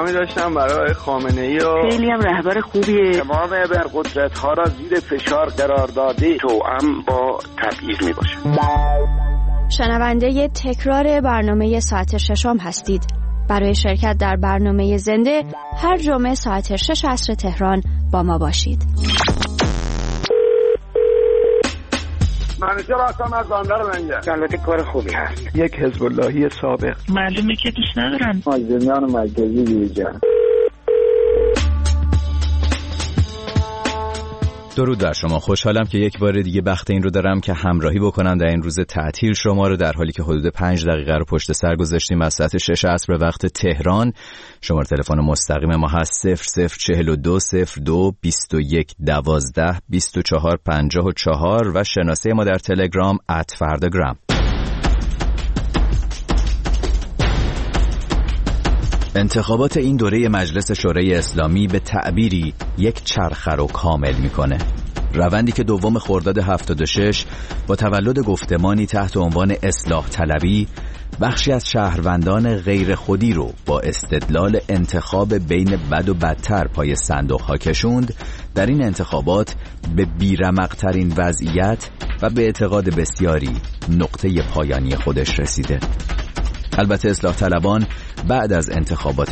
احترامی داشتم برای خامنه‌ای و خیلی هم رهبر خوبیه. تمام ابرقدرت‌ها را زیر فشار قرار داده توأم با تبعیض میباشه. شنونده تکرار برنامه ساعت ششم هستید. برای شرکت در برنامه زنده هر جمعه ساعت 6 عصر تهران با ما باشید. منیجر هستم از بندر منجر. البته کار خوبی هست. یک حزب اللهی سابق. معلومه که دوست ندارن. مازندران مرکزی دیجان. درود بر شما. خوشحالم که یک بار دیگه بخت این رو دارم که همراهی بکنم در این روز تعطیل شما رو، در حالی که حدود 5 دقیقه رو پشت سر گذاشتیم از ساعت 6 عصر به وقت تهران. شماره تلفن مستقیم ما هست 0042 02 21 12 24 54 و شناسه ما در تلگرام @فرداگرام. انتخابات این دوره مجلس شورای اسلامی به تعبیری یک چرخه رو کامل میکنه. روندی که دوم خرداد 76 با تولد گفتمانی تحت عنوان اصلاح طلبی بخشی از شهروندان غیر خودی رو با استدلال انتخاب بین بد و بدتر پای صندوق ها کشوند، در این انتخابات به بیرمق‌ترین وضعیت و به اعتقاد بسیاری نقطه پایانی خودش رسیده. البته اصلاح طلبان بعد از انتخابات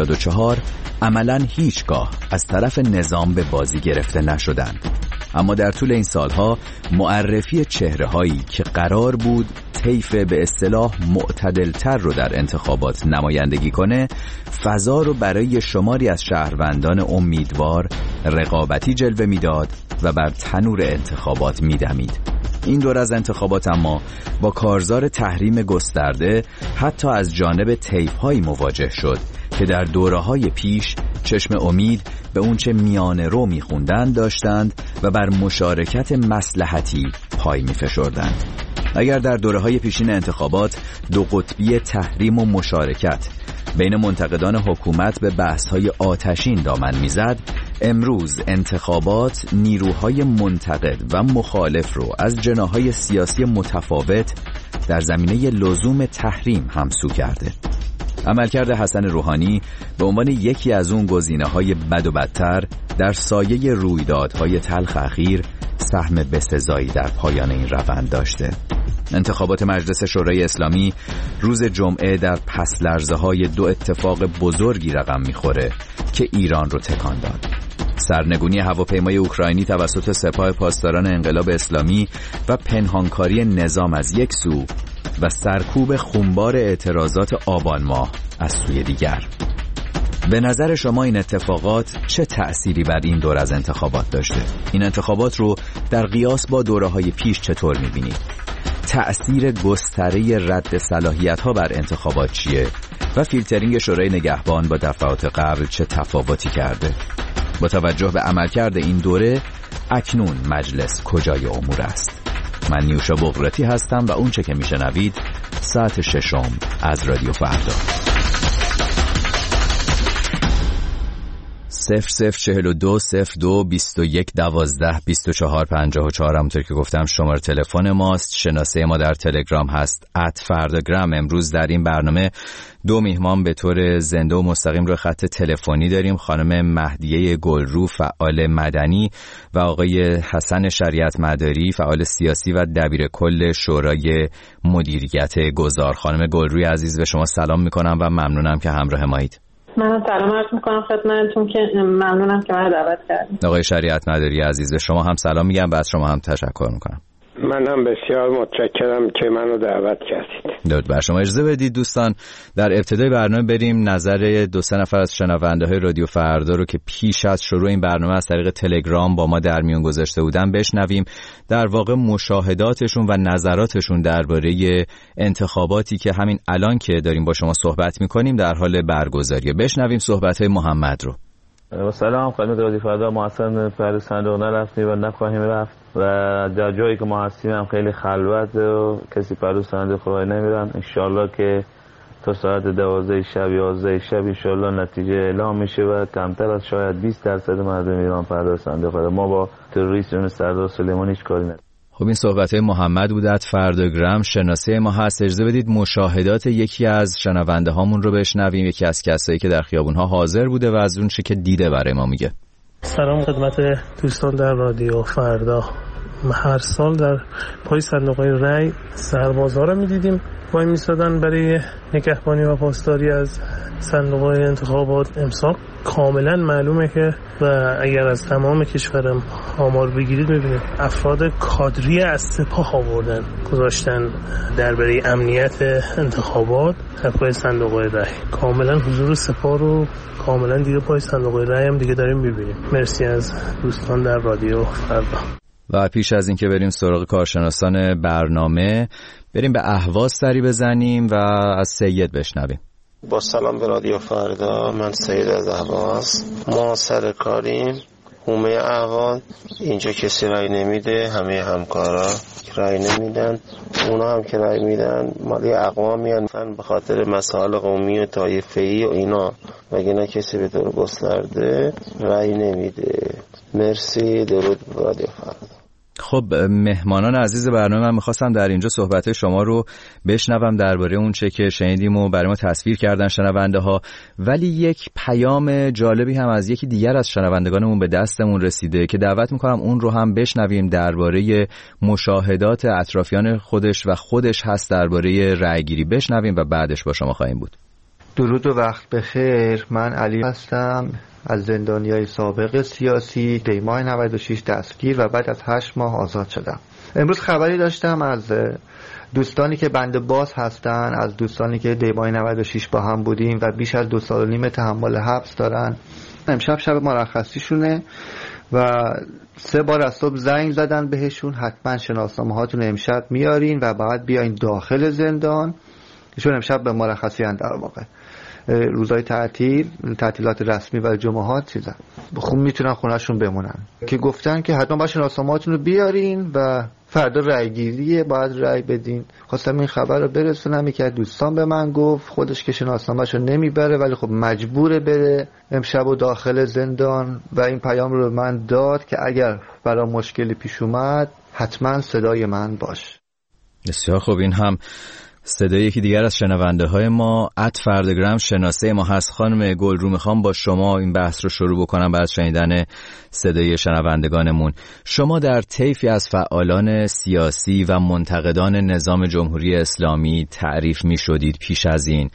84 عملاً هیچگاه از طرف نظام به بازی گرفته نشدند، اما در طول این سالها معرفی چهره‌هایی که قرار بود طیف به اصطلاح معتدلتر رو در انتخابات نمایندگی کنه، فضا رو برای شماری از شهروندان امیدوار رقابتی جلوه میداد و بر تنور انتخابات میدمید. این دور از انتخابات اما با کارزار تحریم گسترده حتی از جانب طیف‌هایی مواجه شد که در دوره‌های پیش چشم امید به اونچه میانه رو میخوندن داشتند و بر مشارکت مصلحتی پای میفشردند. اگر در دوره‌های پیشین انتخابات دو قطبی تحریم و مشارکت بین منتقدان حکومت به بحث‌های آتشین دامن میزد، امروز انتخابات نیروهای منتقد و مخالف رو از جناح‌های سیاسی متفاوت در زمینه لزوم تحریم همسو کرده. عملکرد حسن روحانی به عنوان یکی از اون گزینه‌های بد و بدتر در سایه رویدادهای تلخ اخیر سهم بسزایی در پایان این روند داشته. انتخابات مجلس شورای اسلامی روز جمعه در پس لرزه‌های دو اتفاق بزرگی رقم می‌خوره که ایران رو تکان داد. سرنگونی هواپیمای اوکراینی توسط سپاه پاسداران انقلاب اسلامی و پنهانکاری نظام از یک سو و سرکوب خونبار اعتراضات آبان ماه از سوی دیگر. به نظر شما این اتفاقات چه تأثیری بر این دور از انتخابات داشته؟ این انتخابات رو در قیاس با دوره‌های پیش چطور می‌بینید؟ تأثیر گستره رد صلاحیت‌ها بر انتخابات چیه؟ و فیلترینگ شورای نگهبان با دفعات قبل چه تفاوتی کرده؟ با توجه به عملکرد این دوره اکنون مجلس کجای امور است؟ من نیوشا بغراتی هستم و اون چه که میشنوید ساعت ششم از رادیو فردا. 0042 02 21 12 24 54. همونطور که گفتم شماره تلفن ماست. شناسه ما در تلگرام هست @فرداگرام. امروز در این برنامه دو میهمان به طور زنده و مستقیم رو خط تلفنی داریم. خانم مهدیه گلرو فعال مدنی و آقای حسن شریعت مداری فعال سیاسی و دبیر کل شورای مدیریت گذار. خانم گلروی عزیز به شما سلام میکنم و ممنونم که همراه مایید. من سلام عرض میکنم خدمتتون که ممنونم که من دعوت کردید. آقای شریعت مداری عزیز به شما هم سلام میگم و از شما هم تشکر میکنم. منم بسیار متشکرم که منو دعوت کردید. درود بر شما. اجازه بدید دوستان در ابتدای برنامه بریم نظر 2-3 نفر از شنونده‌های رادیو فردا رو که پیش از شروع این برنامه از طریق تلگرام با ما در میون گذاشته بودن بشنویم. در واقع مشاهداتشون و نظراتشون درباره انتخاباتی که همین الان که داریم با شما صحبت می‌کنیم در حال برگزاریه. بشنویم صحبت‌های محمد رو. سلام خدمت رادیو فردا. ما اصلا پر صندوق نرفتیم و نخواهیم رفت و در جایی که ما هستیم هم خیلی خلوت و کسی پر صندوق خواهی نمیرن. انشالله که تا ساعت 12 شب 11 شب انشالله نتیجه اعلام میشه و کمتر از شاید 20% مردم ایران پر صندوق. ما با تروریسم سردار سلیمانی هیچ کاری نداریم. خب این صحبت‌های محمد بود از فردوگرام. شناسه ما هست، اجازه بدید مشاهدات یکی از شنونده هامون رو بشنویم، یکی از کسایی که در خیابون‌ها حاضر بوده و از اون چه که دیده برای ما میگه. سلام خدمت دوستان در رادیو فردا. هر سال در پای صندوق‌های رای سربازها رو می‌دیدیم وای می‌ایستادن برای نگهبانی و پاسداری از صندوق‌های انتخابات. امسال کاملا معلومه که و اگر از تمام کشورم آمار بگیرید می‌بینید افراد کادری از سپاه آوردن گذاشتن درباره امنیت انتخابات در پای صندوق‌های رای. کاملا حضور سپاه رو کاملا دیگه پای صندوق‌های رای هم دیگه داریم می‌بینیم. مرسی از دوستان در رادیو فردا. و پیش از این که بریم سراغ کارشناسان برنامه، بریم به اهواز سری بزنیم و از سید بشنویم. با سلام به رادیو فردا، من سید از اهواز. ما سر کاریم، حومه اهواز. اینجا کسی رای نمیده، همه همکارا رای نمیدن. اونا هم که رای میدن مالی اقوامی هستن به خاطر مسائل قومی و طایفه‌ای و اینا، وگرنه کسی به طور گسترده رای نمیده. مرسی، درود به رادیو فردا. خب مهمانان عزیز برنامه، من میخواستم در اینجا صحبت شما رو بشنوم درباره اون چه که شنیدیم و برای ما تصویر کردن شنونده ها، ولی یک پیام جالبی هم از یکی دیگر از شنوندگانمون به دستمون رسیده که دعوت میکنم اون رو هم بشنویم درباره مشاهدات اطرافیان خودش و خودش هست درباره رأیگیری. بشنویم و بعدش با شما خواهیم بود. درود و وقت بخیر. من علی هستم، از زندانیای سابق سیاسی دیماه 96 دستگیر و بعد از 8 ماه آزاد شدم. امروز خبری داشتم از دوستانی که بند باز هستن، از دوستانی که دیماه 96 با هم بودیم و بیش از 2.5 سال تحمل حبس دارن. امشب شب مرخصیشونه و 3 بار از صبح زنگ زدن بهشون حتما شناسنامه هاتون امشب میارین و بعد بیاین داخل زندان. ایشون امشب به مرخصی اند، در واقع روزهای تعطیلات رسمی و جمعات چیزا خوب میتونن خونهشون بمونن، که گفتن که حتما باید شناسنامه‌هاتون رو بیارین و فردا رأیگیریه، باید رأی بدین. خواستم این خبر رو برسونم. یکی از دوستان به من گفت خودش که شناسنامه‌شو نمیبره ولی خب مجبوره بره امشب و داخل زندان و این پیام رو به من داد که اگر برای مشکلی پیش اومد حتما صدای من باش. بسیار خوب، این هم صدای یکی دیگر از شنونده های ما فردوگرام شناسه ما هست. خانم گلرو، میخوام با شما این بحث رو شروع بکنم بعد شنیدن صدای شنوندگانمون. شما در طیفی از فعالان سیاسی و منتقدان نظام جمهوری اسلامی تعریف میشدید پیش از این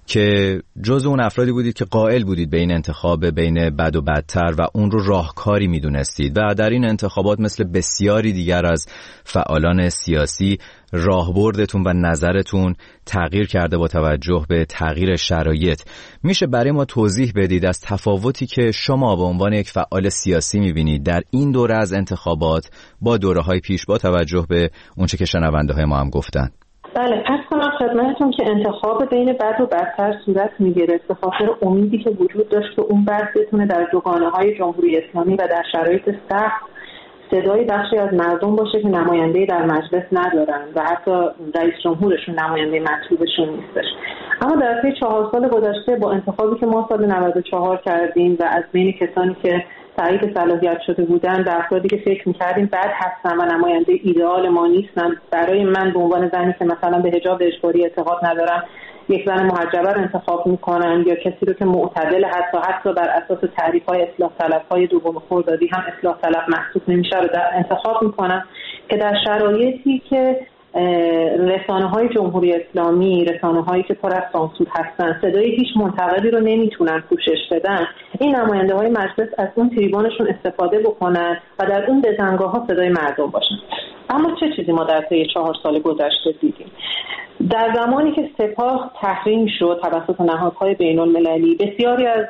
که جزو اون افرادی بودید که قائل بودید به این انتخاب بین بد و بدتر و اون رو راهکاری میدونستید و در این انتخابات مثل بسیاری دیگر از فعالان سیاسی راهبردتون و نظرتون تغییر کرده با توجه به تغییر شرایط. میشه برای ما توضیح بدید از تفاوتی که شما به عنوان یک فعال سیاسی میبینید در این دوره از انتخابات با دوره‌های پیش با توجه به اون چه که شنونده‌های ما هم گفتن؟ بله، پس کنم خدمتتون که انتخاب بین بد و بدتر صورت میگرفت به خاطر امیدی که وجود داشت که اون بد بتونه در دوگانه‌های جمهوری اسلامی و در شرایط سخت صدای بخشی از مردم باشه که نماینده‌ای در مجلس ندارن و حتی رئیس جمهورشون نماینده مطلوبشون نیستش. اما در طی 4 سال گذشته با انتخابی که ما سال 94 کردیم و از بین کسانی که تایید صلاحیت شده بودن به افرادی که فکر می‌کردیم بد هستن و نماینده ایدئال ما نیستن، برای من به عنوان زنی که مثلا به حجاب اجباری اعتقاد ندارم یک زن محجبه رو انتخاب میکنن یا کسی رو که معتدل حتی بر اساس تعریف‌های اصلاح طلب‌های دوم خردادی هم اصلاح طلب محسوب نمیشه رو انتخاب میکنن، که در شرایطی که رسانه‌های جمهوری اسلامی، رسانه‌هایی که پر از سانسور هستن، صدای هیچ منتقدی رو نمیتونن پوشش بدن، این نماینده‌های مجلس از اون تریبونشون استفاده بکنن و در اون بزنگاه‌ها صدای مردم باشن. اما چه چیزی ما در طی 4 سال گذشته دیدیم؟ در زمانی که سپاه تحریم شد توسط نهادهای بین‌المللی، بسیاری از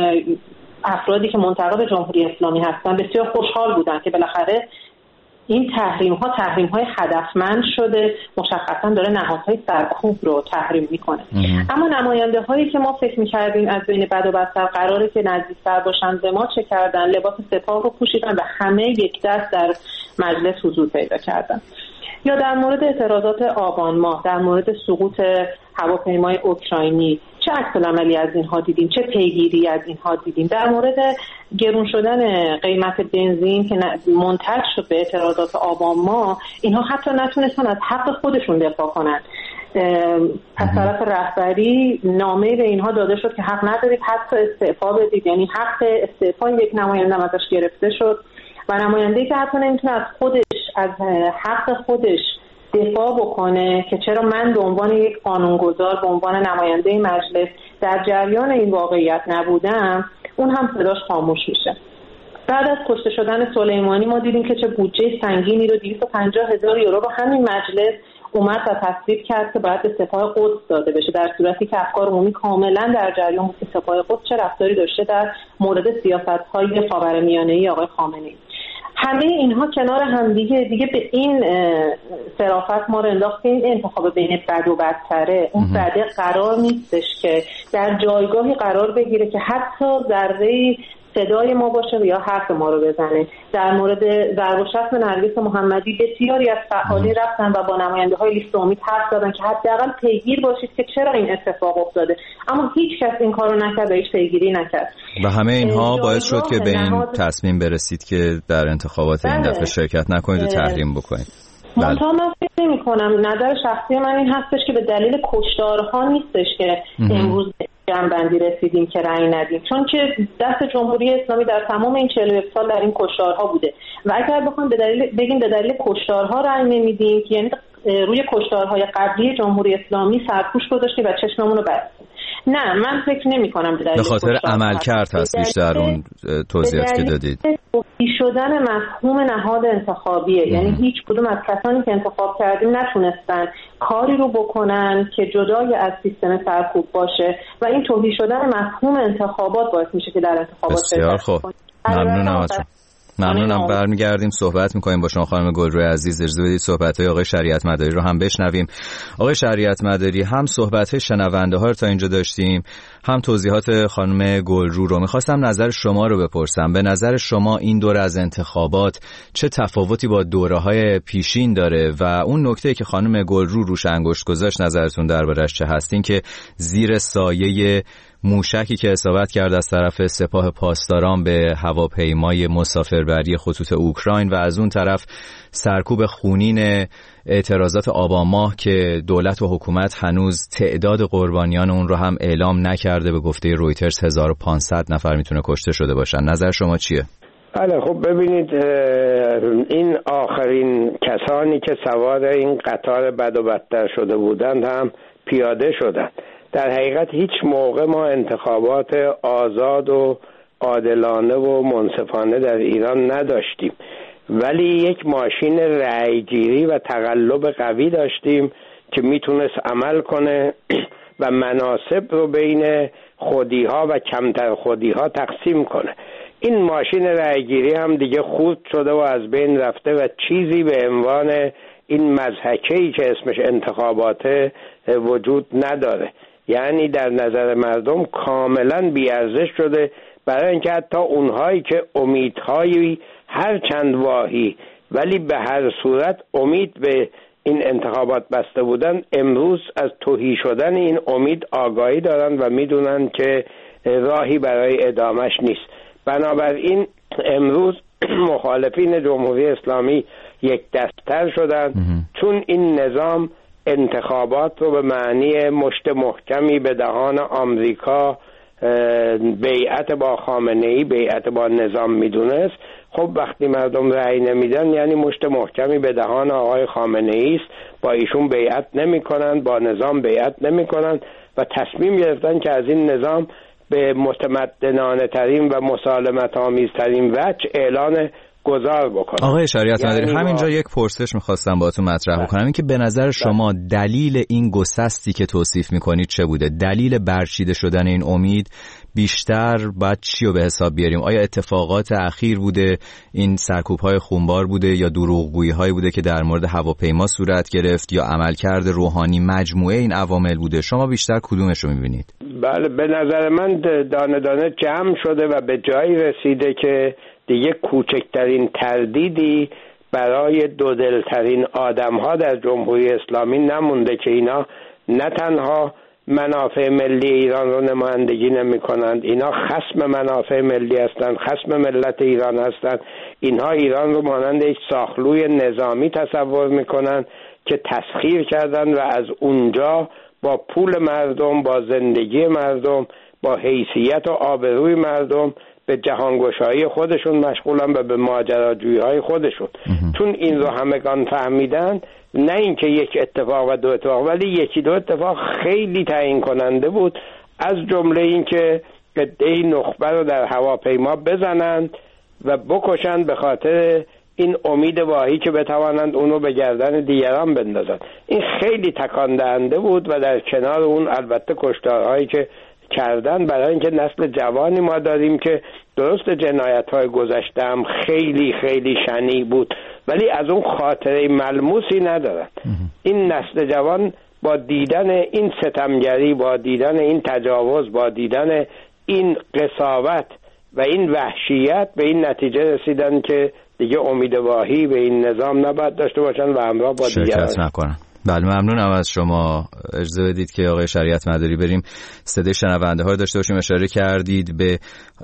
افرادی که منتقد جمهوری اسلامی هستن بسیار خوشحال بودن که بالاخره این تحریم‌های هدفمند شده، مشخصاً داره نهادهای سرکوب رو تحریم میکنه. اما نماینده‌هایی که ما فکر می‌کردیم از بین بد و بدتر قراره که نزدیک‌تر باشن به ما، چه کردن؟ لباس سپاه رو پوشیدن و همه یک دست در مجلس حضور پیدا کردن. یا در مورد اعتراضات آبان ماه، در مورد سقوط هواپیمای اوکراینی چه عکس‌العملی از اینها دیدیم، چه پیگیری از اینها دیدیم. در مورد گرون شدن قیمت بنزین که منتج شد به اعتراضات آبان ماه، اینها حتی نتونستن از حق خودشون دفاع کنن. از طرف رهبری نامه به اینها داده شد که حق ندارید حتی استعفا بدید، یعنی حق استعفا یک نماینده ازش گرفته شد و نماینده‌ای که حتی نمیتونه از خودش، از حق خودش دفاع بکنه که چرا من به عنوان یک قانونگذار، به عنوان نماینده مجلس در جریان این واقعیت نبودم، اون هم صداش خاموش میشه. بعد از کشته شدن سلیمانی ما دیدیم که چه بودجه سنگینی رو 250,000 یورو رو همین مجلس اومد و تصویب کرد که باید به سپاه قدس داده بشه، در صورتی که افکار عمومی کاملا در جریان بود که سپاه قدس چه رفتاری داشته در مورد سیاست‌های خاورمیانه‌ای آقای خامنه‌ای. همه اینها کنار هم دیگه به این صرافت ما رو انداخت که این انتخاب بین بد و بدتره. اون بده قرار نیستش که در جایگاهی قرار بگیره که حتی ذره‌ای صدای ما باشه یا حرف ما رو بزنه. در مورد ضرب و شتم نرگس محمدی بسیاری از فعالین رفتن و با نماینده‌های لیست امید حرف زدن که حداقل پیگیر باشید که چرا این اتفاق افتاده، اما هیچ کس این کارو نکرد و هیچ پیگیری نکرد و همه اینها باعث شد که به این تصمیم برسید که در انتخابات این دفعه شرکت نکنید و تحریم بکنید. منتها من فکر نمی‌کنم، نظر شخصی من این هستش که به دلیل کشتارها نیستش که امروز جنبندی رسیدیم که رأی ندیم، چون که دست جمهوری اسلامی در تمام این 41 سال در این کشتارها بوده و اگر بخوایم بگیم به دلیل کشتارها رأی نمیدیم که یعنی روی کشتارهای قبلی جمهوری اسلامی سرپوش گذاشتیم و چشممون رو بستیم. نه، من فکر نمی‌کنم به خاطر عملکرد هست بیشتر اون توضیحاتی که دادید. شدن مفهوم نهاد انتخابیه، یعنی هیچ کدوم از کسانی که انتخاب کردیم نتونستن کاری رو بکنن که جدای از سیستم سرکوب باشه و این توهی شدن مفهوم انتخابات باعث میشه که در انتخابات بسیار خوب. ممنونم. برمیگردیم صحبت میکنیم با شما خانم گلروی عزیز. اجازه بدید صحبت‌های آقای شریعت مداری رو هم بشنویم. آقای شریعت مداری، هم صحبت‌های شنونده‌ها رو تا اینجا داشتیم، هم توضیحات خانم گلرو رو. می‌خواستم نظر شما رو بپرسم. به نظر شما این دوره از انتخابات چه تفاوتی با دوره‌های پیشین داره و اون نکته‌ای که خانم گلرو روش انگشت گذاشت نظرتون دربارش چه هستین که زیر سایه موشکی که اصابت کرد از طرف سپاه پاسداران به هواپیمای مسافربری خطوط اوکراین و از اون طرف سرکوب خونین اعتراضات آبان ماه که دولت و حکومت هنوز تعداد قربانیان اون رو هم اعلام نکرده، به گفته رویترز 1500 نفر میتونه کشته شده باشن. نظر شما چیه؟ بله، خب ببینید، این آخرین کسانی که سوار این قطار بد و بدتر شده بودند هم پیاده شدند. در حقیقت هیچ موقع ما انتخابات آزاد و عادلانه و منصفانه در ایران نداشتیم، ولی یک ماشین رأیگیری و تقلب قوی داشتیم که میتونست عمل کنه و مناصب رو بین خودی‌ها و کمتر خودی‌ها تقسیم کنه. این ماشین رأیگیری هم دیگه خورد شده و از بین رفته و چیزی به عنوان این مضحکه‌ای که اسمش انتخابات وجود نداره. یعنی در نظر مردم کاملا بی‌ارزش شده، برای اینکه حتی اونهایی که امیدهایی هر چند واهی ولی به هر صورت امید به این انتخابات بسته بودن، امروز از تهی شدن این امید آگاهی دارن و میدونن که راهی برای ادامش نیست. بنابراین امروز مخالفین جمهوری اسلامی یک دست‌تر شدن، چون این نظام انتخابات رو به معنی مشت محکمی به دهان آمریکا، بیعت با خامنه‌ای، بیعت با نظام میدونست. خب وقتی مردم رأی نمیدن یعنی مشت محکمی به دهان آقای خامنه‌ای است، با ایشون بیعت نمی‌کنن، با نظام بیعت نمی‌کنن و تصمیم گرفتن که از این نظام به متمدنانه ترین و مسالمت آمیزترین وجه اعلان گذار بکنم. آقای شریعت مداری، همینجا یک پرسش میخواستم باهاتون مطرح بکنم، این که به نظر شما دلیل این گسستی که توصیف میکنید چه بوده؟ دلیل برچیده شدن این امید بیشتر باید چی رو به حساب بیاریم؟ آیا اتفاقات اخیر بوده، این سرکوب‌های خونبار بوده، یا دروغگویی‌هایی بوده که در مورد هواپیما صورت گرفت، یا عملکرد روحانی؟ مجموعه این عوامل بوده. شما بیشتر کدومش رو میبینید؟ بله، به نظر من دانه دانه جمع شده و به جایی رسیده که دیگه کوچکترین تردیدی برای دودلترین آدم‌ها در جمهوری اسلامی نمونده که اینا نه تنها منافع ملی ایران رو نمایندگی نمی کنند، اینا خصم منافع ملی هستند، خصم ملت ایران هستند. اینها ایران رو مانند یک ساخلوی نظامی تصور می کنند که تسخیر کردن و از اونجا با پول مردم، با زندگی مردم، با حیثیت و آبروی مردم به جهانگشایی خودشون مشغولن و به ماجراجویی های خودشون. چون این رو همگان فهمیدن، نه اینکه یک اتفاق و دو اتفاق، ولی یکی دو اتفاق خیلی تعیین کننده بود، از جمله اینکه قطعه نخبه رو در هواپیما بزنند و بکشند به خاطر این امید واهی که بتوانند اونو به گردن دیگران بندازند. این خیلی تکان دهنده بود و در کنار اون البته کشتارهایی که کردن، برای اینکه نسل جوانی ما داریم که درست جنایت‌های گذشته هم خیلی خیلی شنیع بود ولی از اون خاطره ملموسی ندارن. این نسل جوان با دیدن این ستمگری، با دیدن این تجاوز، با دیدن این قساوت و این وحشیت به این نتیجه رسیدن که دیگه امید واهی به این نظام نباید داشته باشن و همراه با دیگران شرکت نکنن. بله ممنونم از شما. اجازه بدید که آقای شریعت مداری بریم صدای شنونده ها رو داشته باشیم. اشاره کردید به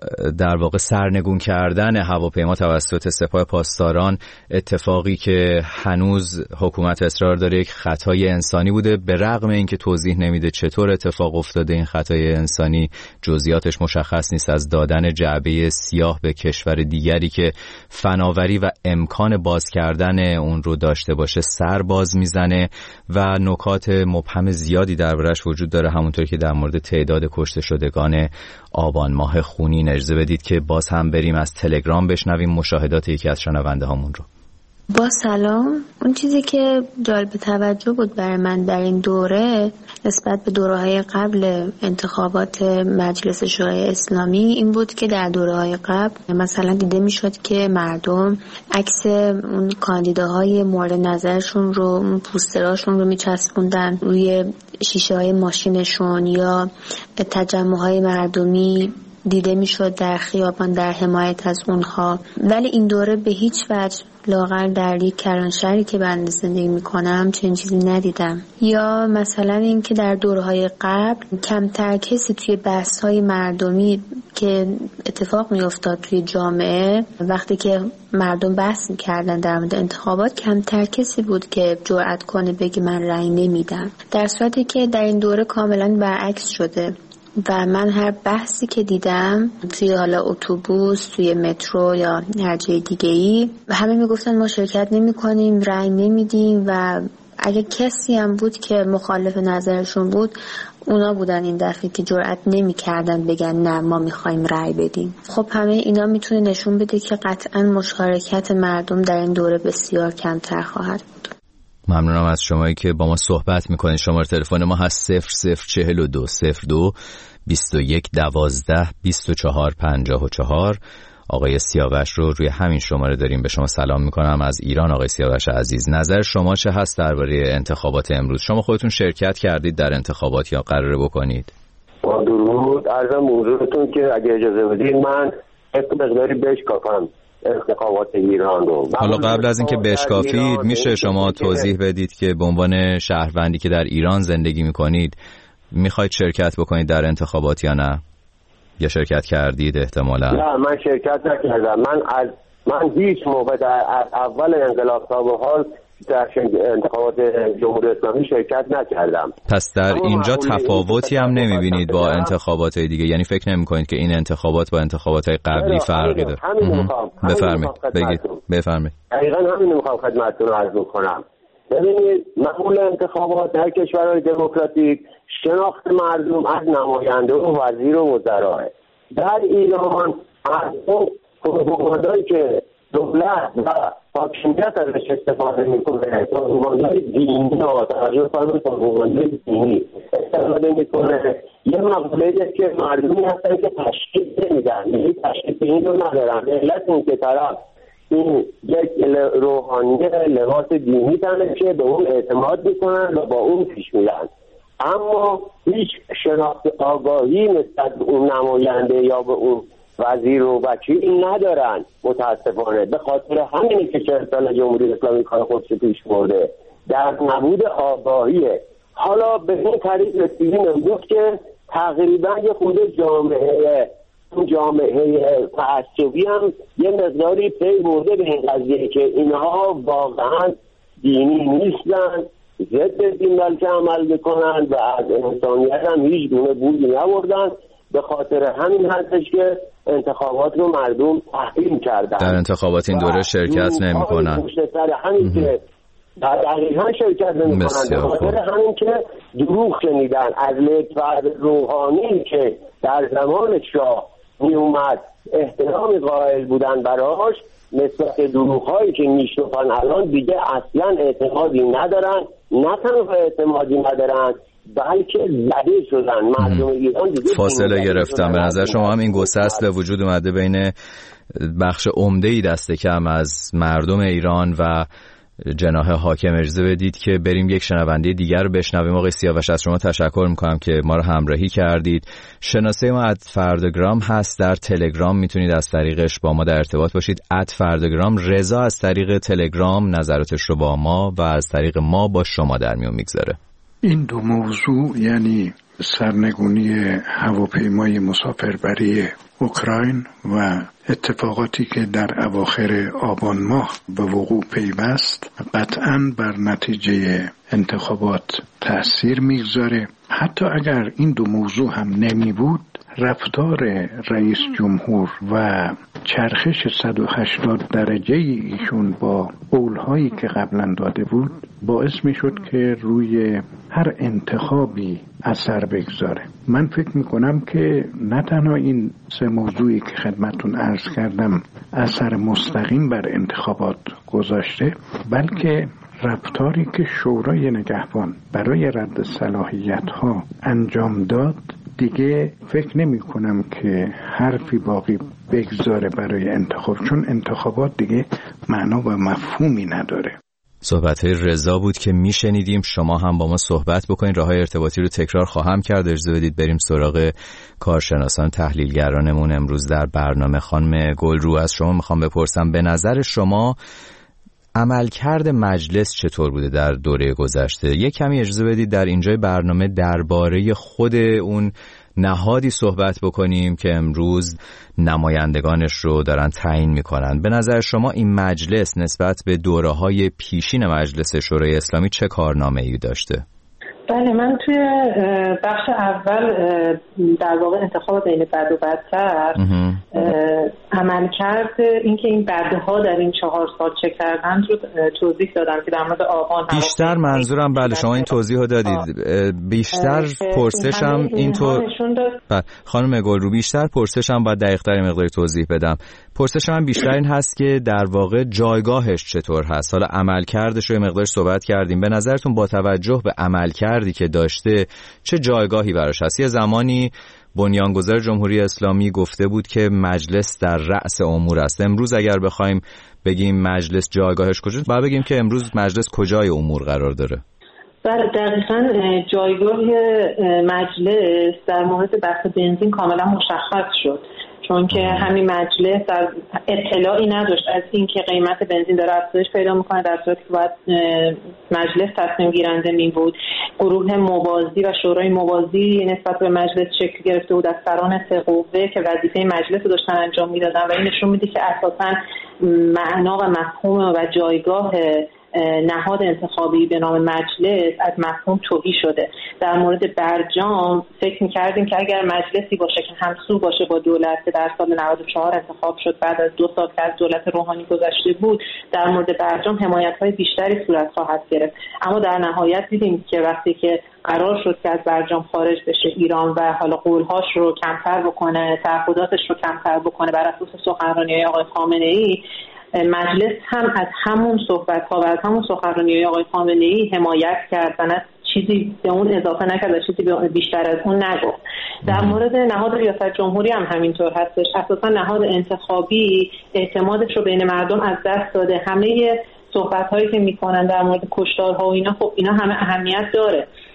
در واقع سرنگون کردن هواپیما توسط سپاه پاسداران، اتفاقی که هنوز حکومت اصرار داره یک خطای انسانی بوده، به رغم اینکه توضیح نمیده چطور اتفاق افتاده. این خطای انسانی جزئیاتش مشخص نیست، از دادن جعبه سیاه به کشور دیگری که فناوری و امکان باز کردن اون رو داشته باشه سر باز میزنه و نکات مبهم زیادی دربارش وجود داره، همونطور که در مورد تعداد کشته شدگان آبان ماه خونین. اجازه بدید که باز هم بریم از تلگرام بشنویم مشاهدات یکی از شنونده هامون رو. با سلام. اون چیزی که جالب توجه بود برای من در این دوره نسبت به دوره‌های قبل انتخابات مجلس شورای اسلامی این بود که در دوره‌های قبل مثلا دیده میشد که مردم عکس اون کاندیداهای مورد نظرشون رو، اون پوستراشون رو میچسبوندن روی شیشه‌های ماشینشون، یا تجمع‌های مردمی دیده میشد در خیابان در حمایت از اونها. ولی این دوره به هیچ وجه لاغر در یک کلانشهری که بنده زندگی میکنم چنین چیزی ندیدم. یا مثلا اینکه در دورهای قبل کمتر کسی توی بحث‌های مردمی که اتفاق میافتاد توی جامعه، وقتی که مردم بحث میکردن در مورد انتخابات، کمتر کسی بود که جرأت کنه بگه من رأی نمیدم، در صورتی که در این دوره کاملا برعکس شده. و من هر بحثی که دیدم توی حالا اتوبوس، توی مترو یا هر جای دیگه‌ای، همه میگفتن ما شرکت نمی‌کنیم، رأی نمیدیم، و اگه کسی هم بود که مخالف نظرشون بود، اونا بودن این دفعه که جرئت نمی‌کردن بگن نه ما می‌خوایم رأی بدیم. خب همه اینا میتونه نشون بده که قطعاً مشارکت مردم در این دوره بسیار کمتر خواهد بود. ممنونم از شمایی که با ما صحبت میکنید. شماره تلفن ما هست 0042 02 21 12 24 54. آقای سیاوش رو روی همین شماره داریم. به شما سلام میکنم از ایران. آقای سیاوش عزیز، نظر شما چه هست درباره انتخابات امروز؟ شما خودتون شرکت کردید در انتخابات یا قراره بکنید؟ با درود عرضم حضورتون که اگه اجازه بدید من یک مقداری بشکافم انتخابات ایران رو. حالا قبل از اینکه بشکافید میشه شما توضیح بدید که به عنوان شهروندی که در ایران زندگی میکنید میخواید شرکت بکنید در انتخابات یا نه؟ یا شرکت کردید احتمالا؟ نه من شرکت نکردم. من هیچ موقع از اول انقلاب تا به حال در انتخابات جمهوری اسلامی شرکت نکردم. پس در اینجا تفاوتی هم نمیبینید با انتخابات دیگه؟ یعنی فکر نمیکنید که این انتخابات با انتخابات قبلی فرقی داره؟ بفرمایید بفرمایید. دقیقاً همین میخوام خدمتتون عرض کنم. ببینید معمول انتخابات در کشورهای دموکراتیک شناخت مردم از نماینده و وزیر و وزرا. در ایران مردم پروپاگاندایی که دولت و حاکمیت ازش استفاده میکنه، پروپاگاندای دینی و توجه فرمایید پروپاگاندای دینی استفاده میکنه، یه مقوله‌ای که مردمی هستن که تشخیص نمیدن، یعنی تشخیص این رو ندارن. علت این که طرف این یک روحانیت لباس دینی تنه که به اون اعتماد میکنن و با اون پیش میرن، اما هیچ شناخت آگاهی نسبت به اون نماینده یا به اون وزیر و وکیل ندارن متاسفانه. به خاطر همینه که 40 سال جمهوری اسلامی کار خودش پیش برده، در نبود آگاهیه. حالا به این طریق رسیدیم امروز که تقریبا یه خود جامعه تعصبی هم یه مقداری پی برده به این قضیه که اینها واقعا دینی نیستن، ضد دین بلکه عمل بکنن و از انسانیت هم هیچ گونه بویی نبردن. به خاطر همین هستش که انتخابات رو مردم تحریم کردن. در انتخابات این دوره شرکت نمی کنن. همین که دقیقا شرکت نمی کنن. به خاطر همین که دروغ شنیدن از یک فرد روحانی که در زمان شاه می اومد احترامی قائل بودن براش، نسبت دروغ‌هایی که میشنفن الان دیگه اصلا اعتمادی ندارن. نه تنها اعتمادی ندارن بلکه زده شدن. مردم ایران دیگه فاصله گرفتن. به نظر شما هم این گسست به وجود اومده بین بخش عمده‌ای دست کم از مردم ایران و جناح حاکم؟ اجازه بدید که بریم یک شنونده دیگر رو بشنویم. آقای سیاوش از شما تشکر میکنم که ما رو همراهی کردید. شناسه ما @فرداگرام هست، در تلگرام میتونید از طریقش با ما در ارتباط باشید. @فرداگرام. رضا از طریق تلگرام نظراتش رو با ما و از طریق ما با شما در میون میگذاره. این دو موضوع یعنی سرنگونی هواپیمای مسافربری اوکراین و اتفاقاتی که در اواخر آبان ماه به وقوع پیوست قطعاً بر نتیجه انتخابات تأثیر میگذاره. حتی اگر این دو موضوع هم نمی بود، رفتار رئیس جمهور و چرخش 180 درجه ایشون با قولهایی که قبلا داده بود باعث می شد که روی هر انتخابی اثر بگذاره. من فکر می کنم که نه تنها این سه موضوعی که خدمتون عرض کردم اثر مستقیم بر انتخابات گذاشته، بلکه رفتاری که شورای نگهبان برای رد صلاحیت‌ها انجام داد دیگه فکر نمی کنم که حرفی باقی بگذاره برای انتخاب، چون انتخابات دیگه معنا و مفهومی نداره. صحبت‌های رضا بود که میشنیدیم. شما هم با ما صحبت بکنید. راه‌های ارتباطی رو تکرار خواهم کرد. اجازه بدید بریم سراغ کارشناسان تحلیلگرانمون. امروز در برنامه خانم گلرو از شما میخوام بپرسم، به نظر شما عملکرد مجلس چطور بوده در دوره گذشته؟ یک کمی اجازه بدید در اینجای برنامه درباره خود اون نهادی صحبت بکنیم که امروز نمایندگانش رو دارن تعیین میکنن. به نظر شما این مجلس نسبت به دوره‌های پیشین مجلس شورای اسلامی چه کارنامه‌ای داشته؟ بله، من توی بخش اول در واقع انتخاب بین بد و بدتر عملکرد اینکه این بده ها در این 4 سال چه کردن رو توضیح دادم که در مورد آبان بیشتر منظورم بله شما این توضیح رو دادید. بیشتر پرسشم اینطور خانم گلرو، بیشتر پرسشم باید دقیق‌تر مقداری توضیح بدم. پرسش من بیشتر این هست که در واقع جایگاهش چطور هست. حالا عملکردش رو مقدار صحبت کردیم. به نظرتون با توجه به عملکردی که داشته چه جایگاهی براش هست؟ یه زمانی بنیانگذار جمهوری اسلامی گفته بود که مجلس در رأس امور است. امروز اگر بخوایم بگیم مجلس جایگاهش کجاست، باید بگیم که امروز مجلس کجای امور قرار داره؟ بله، دقیقاً جایگاه مجلس در مورد بحث بنزین کاملا مشخص شد، چون که همین مجلس در اطلاعی نداشت از اینکه قیمت بنزین داره افزایش پیدا میکنه، در صورتی که باید مجلس تصمیم گیرنده می بود. گروه موازی و شورای موازی نسبت به مجلس شکل گرفته بود از سران 3 قوه که وظیفه مجلس رو داشتن انجام میدادن و این نشون میده که اساساً معنا و مفهوم و جایگاه نهاد انتخابی به نام مجلس از مفهوم تهی شده. در مورد برجام فکر می‌کردیم که اگر مجلسی باشه که همسو باشه با دولت که در سال 94 انتخاب شد بعد از 2 سال که از دولت روحانی گذشته بود، در مورد برجام حمایت‌های بیشتری صورت خواهد گرفت. اما در نهایت دیدیم که وقتی که قرار شد که از برجام خارج بشه ایران و حالا قول‌هاش رو کمتر بکنه، تعهداتش رو کمتر بکنه بر اساس سخنرانی‌های آقای خامنه‌ای، مجلس هم از همون صحبت‌ها و از همون سخنرانی‌های آقای خامنه‌ای حمایت کرد و نه چیزی به اون اضافه نکرد و چیزی بیشتر از اون نگفت. در مورد نهاد ریاست جمهوری هم همینطور هستش. اساسا نهاد انتخابی اعتمادش رو بین مردم از دست داده. همه صحبت‌هایی که می‌کنن در مورد کشتارها و اینا، خب اینا همه اهمیت داره،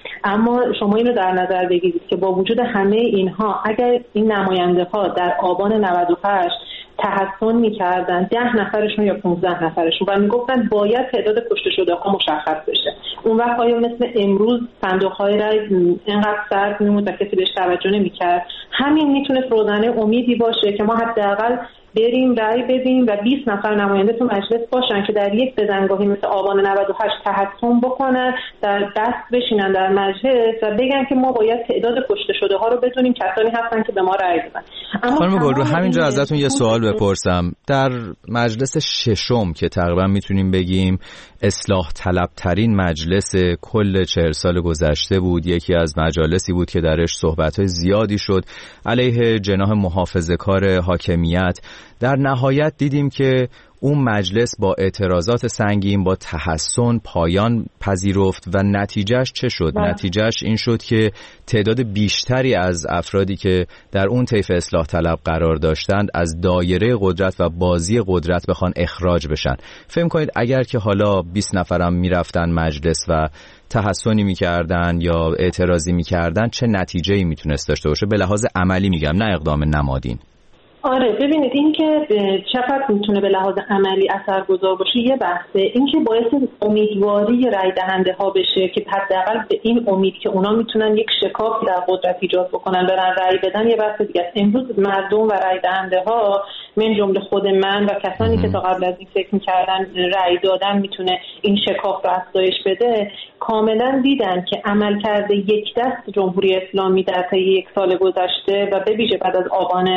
اما شما اینو در نظر بگیرید که با وجود همه اینها اگر این نماینده ها در آبان 98 تحسن می‌کردن 10 نفرشون یا 15 نفرشون و میگفتن باید تعداد کشته شده ها مشخص بشه، اون وقت آیا مثل امروز صندوق‌های رای اینقدر سرد میموند و کسی بهش توجه نمی‌کرد؟ همین میتونه روزنه امیدی باشه که ما حداقل بریم رای بدیم و 20 نفر نماینده تو مجلس باشن که در یک بزنگاهی مثل آبان 98 تحسن بکنن، در دست بشینن در مجلس و بگن که ما باید تعداد کشته شده ها رو بدونیم، کسانی هستن که به ما رای دادن. خانم گلرو همینجا ازتون یه سوال بپرسم. در مجلس ششم که تقریبا میتونیم بگیم اصلاح طلب ترین مجلس کل 40 سال گذشته بود، یکی از مجالسی بود که درش صحبت‌های زیادی شد علیه جناح محافظه‌کار حاکمیت. در نهایت دیدیم که اون مجلس با اعتراضات سنگین با تحسن پایان پذیرفت و نتیجهش چه شد؟ نتیجهش این شد که تعداد بیشتری از افرادی که در اون طیف اصلاح طلب قرار داشتند از دایره قدرت و بازی قدرت بخوان اخراج بشن. فهم کنید اگر که حالا 20 نفرم میرفتن مجلس و تحسنی میکردن یا اعتراضی میکردن چه نتیجه‌ای میتونست داشته باشه؟ به لحاظ عملی میگم، نه اقدام نمادین. آره ببینید این که چقدر میتونه به لحاظ عملی اثرگذار باشه یه بحثه، این که باعث امیدواری رای دهنده ها بشه که حداقل به این امید که اونا میتونن یک شکاف در قدرت ایجاد بکنن برن رای بدن یه بحث دیگه است. امروز مردم و رای دهنده ها من جمله خود من و کسانی که تا قبل از این فکر میکردن رای دادن میتونه این شکاف رو افزایش بده کاملا دیدن که عملکرد یک دست جمهوری اسلامی در طی یک سال گذشته و به ویژه بعد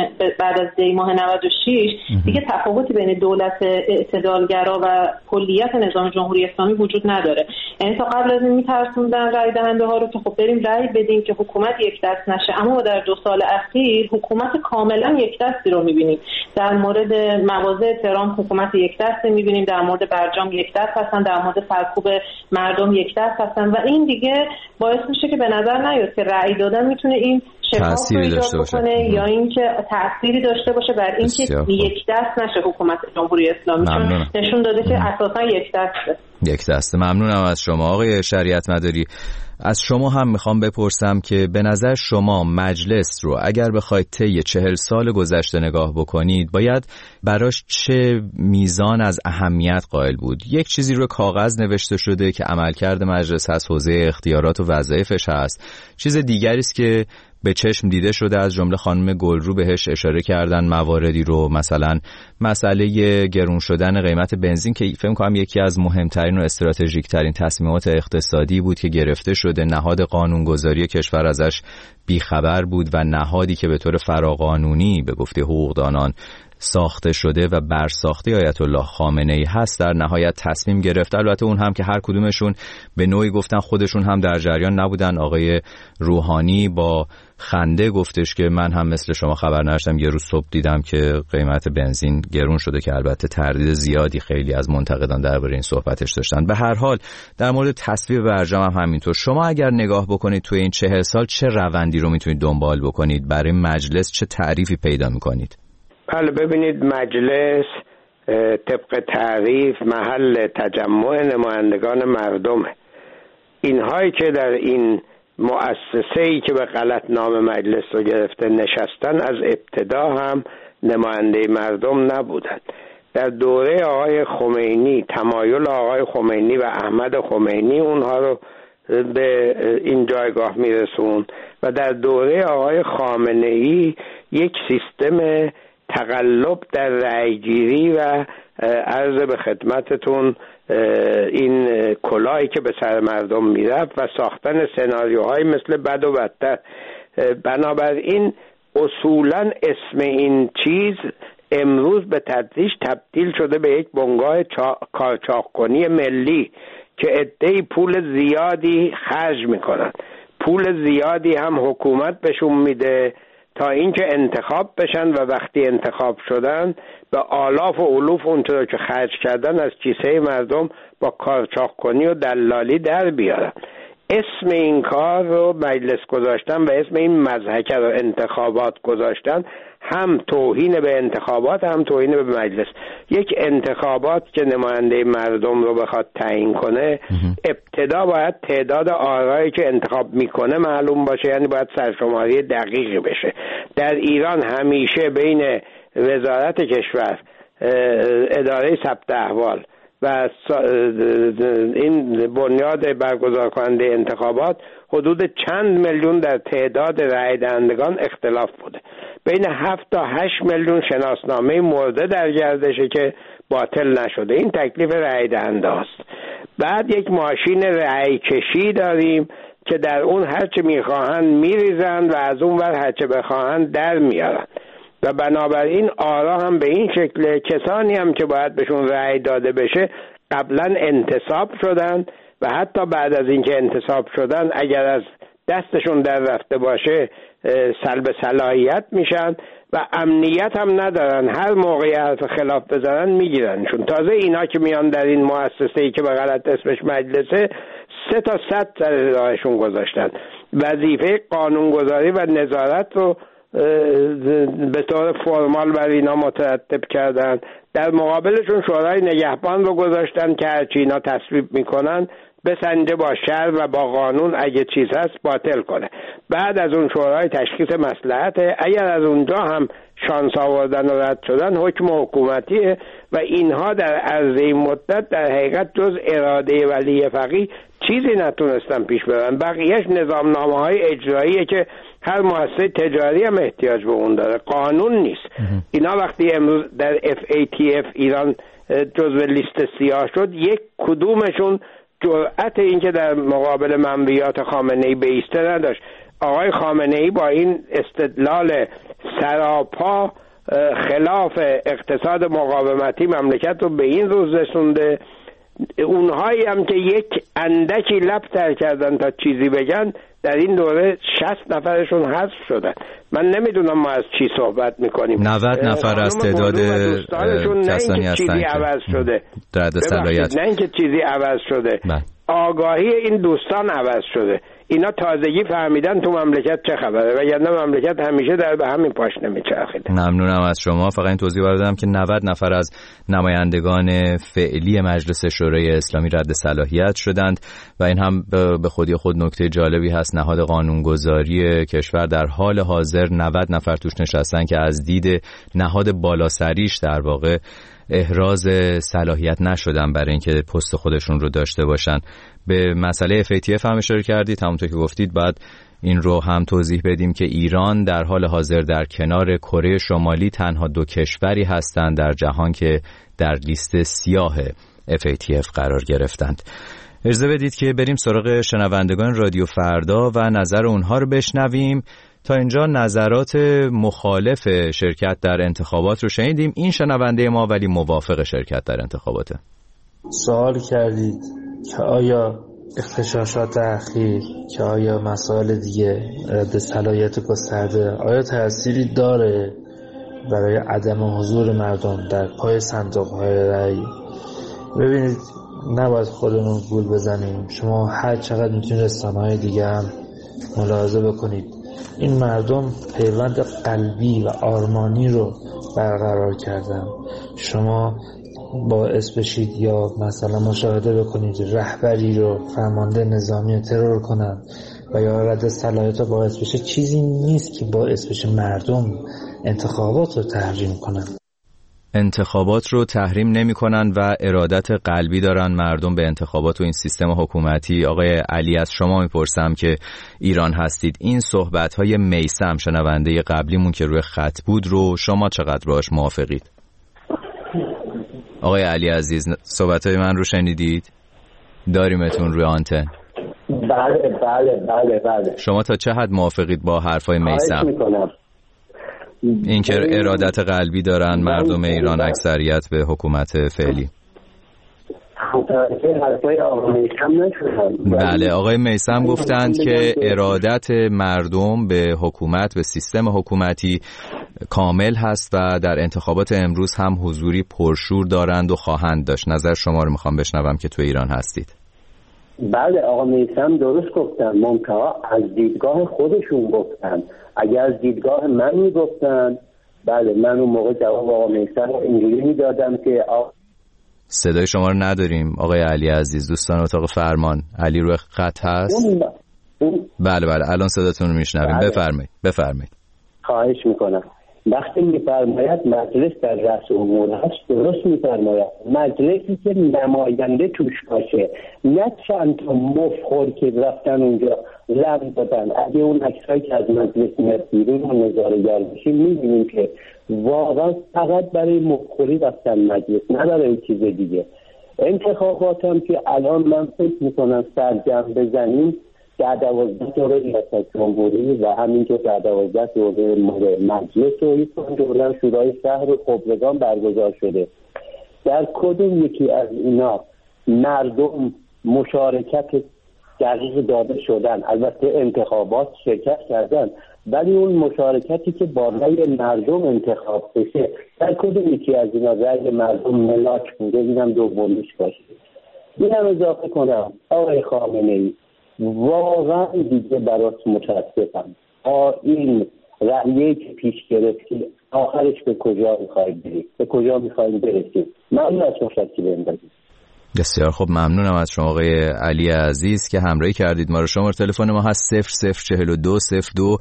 از دی ماه 96 دیگه تفاوتی بین دولت اعتدالگرا و کلیت نظام جمهوری اسلامی وجود نداره. یعنی تا قبل از این میترسوندن رای دهنده ها رو که خب بریم رای بدیم که حکومت یک دست نشه، اما در 2 سال اخیر حکومت کاملا یک دستی رو میبینیم. در مورد مواضع تهران حکومت یک دستی میبینیم، در مورد برجام یک دست هستن، در مورد سرکوب مردم یک دست هستن و این دیگه باعث میشه که به نظر نیاد که رای دادن میتونه این تأثیری داشته باشه یا اینکه تأثیری داشته باشه بر اینکه یک دست نشه حکومت جمهوری اسلامی، چون نشون داده که اساسا یک دسته. یک دسته. ممنونم از شما آقای شریعت مداری. از شما هم میخوام بپرسم که به نظر شما مجلس رو اگر بخواید طی 40 سال گذشته نگاه بکنید باید براش چه میزان از اهمیت قائل بود؟ یک چیزی رو کاغذ نوشته شده که عملکرد مجلس هست، حوزه اختیارات و وظایفش هست. چیز دیگری است که به چشم دیده شده، از جمله خانم گلرو بهش اشاره کردن مواردی رو، مثلا مسئله گرون شدن قیمت بنزین که فکر کنم یکی از مهمترین و استراتژیک ترین تصمیمات اقتصادی بود که گرفته شده، نهاد قانونگذاری کشور ازش بیخبر بود و نهادی که به طور فراقانونی به گفته حقوقدانان ساخته شده و برساخته آیت الله خامنه‌ای هست در نهایت تصمیم گرفت. البته اون هم که هر کدومشون به نوعی گفتن خودشون هم در جریان نبودن. آقای روحانی با خنده گفتش که من هم مثل شما خبر نداشتم، یه روز صبح دیدم که قیمت بنزین گرون شده، که البته تردید زیادی خیلی از منتقدان درباره این صحبتش داشتن. به هر حال در مورد تصویب برجام هم همینطور. شما اگر نگاه بکنید توی این 40 سال چه روندی رو میتونید دنبال بکنید؟ برای مجلس چه تعریفی پیدا میکنید؟ بله ببینید، مجلس طبق تعریف محل تجمع نمایندگان مردمه. اینهایی که در این مؤسسه‌ای که به غلط نام مجلس رو گرفته نشستن از ابتدا هم نماینده مردم نبودن. در دوره آقای خمینی تمایل آقای خمینی و احمد خمینی اونها رو به این جایگاه میرسون و در دوره آقای خامنه‌ای یک سیستم تقلب در رأیگیری و عرض به خدمتتون این کلاهی که به سر مردم میرفت و ساختن سناریوهای مثل بد و بدتر. بنابراین اصولا اسم این چیز امروز به تدریج تبدیل شده به یک بنگاه کارچاق‌کنی ملی که عده‌ای پول زیادی خرج میکنن، پول زیادی هم حکومت بهشون میده تا اینکه انتخاب بشن و وقتی انتخاب شدن به آلاف و علوف اونطور که خرج کردن از کیسه مردم با کارچاق‌کنی و دلالی در بیارن. اسم این کار رو مجلس گذاشتن و اسم این مضحکه رو انتخابات گذاشتن، هم توهین به انتخابات هم توهین به مجلس. یک انتخابات که نماینده مردم رو بخواد تعیین کنه، ابتدا باید تعداد آرایی که انتخاب میکنه معلوم باشه، یعنی باید سرشماری دقیقی بشه. در ایران همیشه بین وزارت کشور، اداره ثبت احوال و این بنیاد برگزار کننده انتخابات حدود چند میلیون در تعداد رای دهندگان اختلاف بوده. بین 7 تا 8 میلیون شناسنامه مرده در گردشه که باطل نشده. این تکلیف رای دهنده است. بعد یک ماشین رای کشی داریم که در اون هرچه میخواهند میریزند و از اون ور هرچه بخواهند در میارن و بنابراین آرا هم به این شکل کسانی هم که باید بهشون رأی داده بشه قبلا انتصاب شدن و حتی بعد از اینکه انتصاب شدن اگر از دستشون در رفته باشه سلب صلاحیت میشن و امنیت هم ندارن، هر موقعی حرف خلاف بزنن میگیرنشون. تازه اینا که میان در این مؤسسه‌ای که به غلط اسمش مجلسه 3 تا 100 سر راهشون گذاشتن، وظیفه قانونگذاری و نظارت رو به طور فرمال بر اینا مترتب کردن. در مقابلشون شورای نگهبان رو گذاشتن که هرچی اینا تصویب میکنن بسنجه با شرع و با قانون، اگه چیز هست باطل کنه. بعد از اون شورای تشخیص مصلحته، اگر از اونجا هم شانس آوردن و رد شدن حکم حکومتیه و اینها در عرض این مدت در حقیقت جز اراده ولی فقیه چیزی نتونستن پیش برن. بقیهش نظامنامه‌های اجراییه که هر مؤسسه تجاری هم احتیاج به اون داره، قانون نیست. اینا وقتی امروز در FATF ایران جزو لیست سیاه شد، یک کدومشون جرأت این که در مقابل منویات خامنه‌ای بایسته نداشت. آقای خامنه‌ای با این استدلال سراپا خلاف اقتصاد مقاومتی مملکت رو به این روز رسونده. اونهایی هم که یک اندکی لب تر کردن تا چیزی بگن در این دوره 60 نفرشون حذف شدن. من نمیدونم ما از چی صحبت میکنیم. 90 نفر از تعداد کسانی هستن که عوض شده در صلاحیت، نه اینکه چیزی عوض شده، آگاهی این دوستان عوض شده. اینا تازگی فهمیدن تو مملکت چه خبره، وگرنه مملکت همیشه در به همین پاشنه میچرخیده. ممنونم از شما. فقط این توضیح بدم که 90 نفر از نمایندگان فعلی مجلس شورای اسلامی رد صلاحیت شدند و این هم به خودی خود نکته جالبی هست. نهاد قانونگذاری کشور در حال حاضر 90 نفر توش نشستن که از دید نهاد بالاسریش در واقع احراز صلاحیت نشدن برای اینکه پست خودشون رو داشته باشن. به مسئله FATF هم اشاره کردید، همونطور که گفتید بعد این رو هم توضیح بدیم که ایران در حال حاضر در کنار کره شمالی تنها 2 کشوری هستند در جهان که در لیست سیاه FATF قرار گرفتند. اجازه بدید که بریم سراغ شنوندگان رادیو فردا و نظر اونها رو بشنویم. تا اینجا نظرات مخالف شرکت در انتخابات رو شنیدیم. این شنونده ما ولی موافق شرکت در انتخاباته. سوال کردید که آیا اغتشاشات اخیر، که آیا مسائل دیگه رد صلاحیت گسترده آیا تأثیری داره برای عدم حضور مردم در پای صندوق‌های رأی؟ ببینید، نباید خودمون گول بزنیم. شما هر چقدر میتونید رسانه‌های دیگه هم ملاحظه بکنید، این مردم پیوند قلبی و آرمانی رو برقرار کردن. شما باعث بشید یا مثلا مشاهده بکنید رهبری رو فرمانده نظامی ترور کنن و یا رد صلاحیت رو باعث بشه، چیزی نیست که باعث بشه مردم انتخابات رو تحریم کنن. انتخابات رو تحریم نمی کنن و ارادت قلبی دارن مردم به انتخابات و این سیستم حکومتی. آقای علی، از شما میپرسم که ایران هستید، این صحبت‌های میثم شنونده قبلیمون که روی خط بود رو شما چقدر باهاش موافقید؟ آقای علی عزیز، صحبت‌های من رو شنیدید؟ داریمتون روی آنتن. بله. شما تا چه حد موافقید با حرفای میثم؟ این که ارادت قلبی دارن مردم ایران اکثریت به حکومت فعلی. بله، آقای میثم گفتند که ارادت مردم به حکومت، به سیستم حکومتی کامل هست و در انتخابات امروز هم حضوری پرشور دارند و خواهند داشت. نظر شما رو میخوام بشنوم که تو ایران هستید. بله آقا میثم درست گفتن، منتها از دیدگاه خودشون گفتن. اگر از دیدگاه من میگفتن بله من اون موقع جواب آقا میثم اینجوری میدادم که صدای شما رو نداریم آقای علی عزیز. دوستان اتاق فرمان، علی روی خط هست؟ بله الان صداتون رو میشنویم. بفرمایید. خواهش میکنم. وقتی میفرماید مجلس در رأس امور هست، درست میفرماید. مجلسی که نماینده توش باشه، نه چند تا مفخور که رفتن اونجا لم دادن. اگه اون عکسایی که از مجلس میاد بیرون و نظاره‌گر بشیم میبینیم که واقعا فقط برای مفخوری رفتن مجلس، نه برای چیز دیگه. انتخابات هم که الان من فکر میکنم سرجم بزنیم در 12 دوره ریاست جمهوری و همینطور در 12 دوره مجلس و یک دوره شورای شهر و خبرگان برگزار شده. در کدوم یکی از اینا مردم مشارکت دقیق داده شدن؟ البته انتخابات شرکت کردن، ولی اون مشارکتی که با رأی مردم انتخاب بشه در کدوم یکی از اینا رأی مردم ملاک بوده؟ اینم دومیش باشه. اینم اضافه کنم آقای خامنه‌ای، واقعا دیگه برات متاسفم. این رأیی که پیش گرفتی آخرش به کجا میخواید برید؟ به کجا میخواید برسید؟ ممنون از فرصتی بهم دادید. بسیار خب، ممنونم از شما آقای علی عزیز که همراهی کردید ما رو. شماره تلفن ما هست 0042 02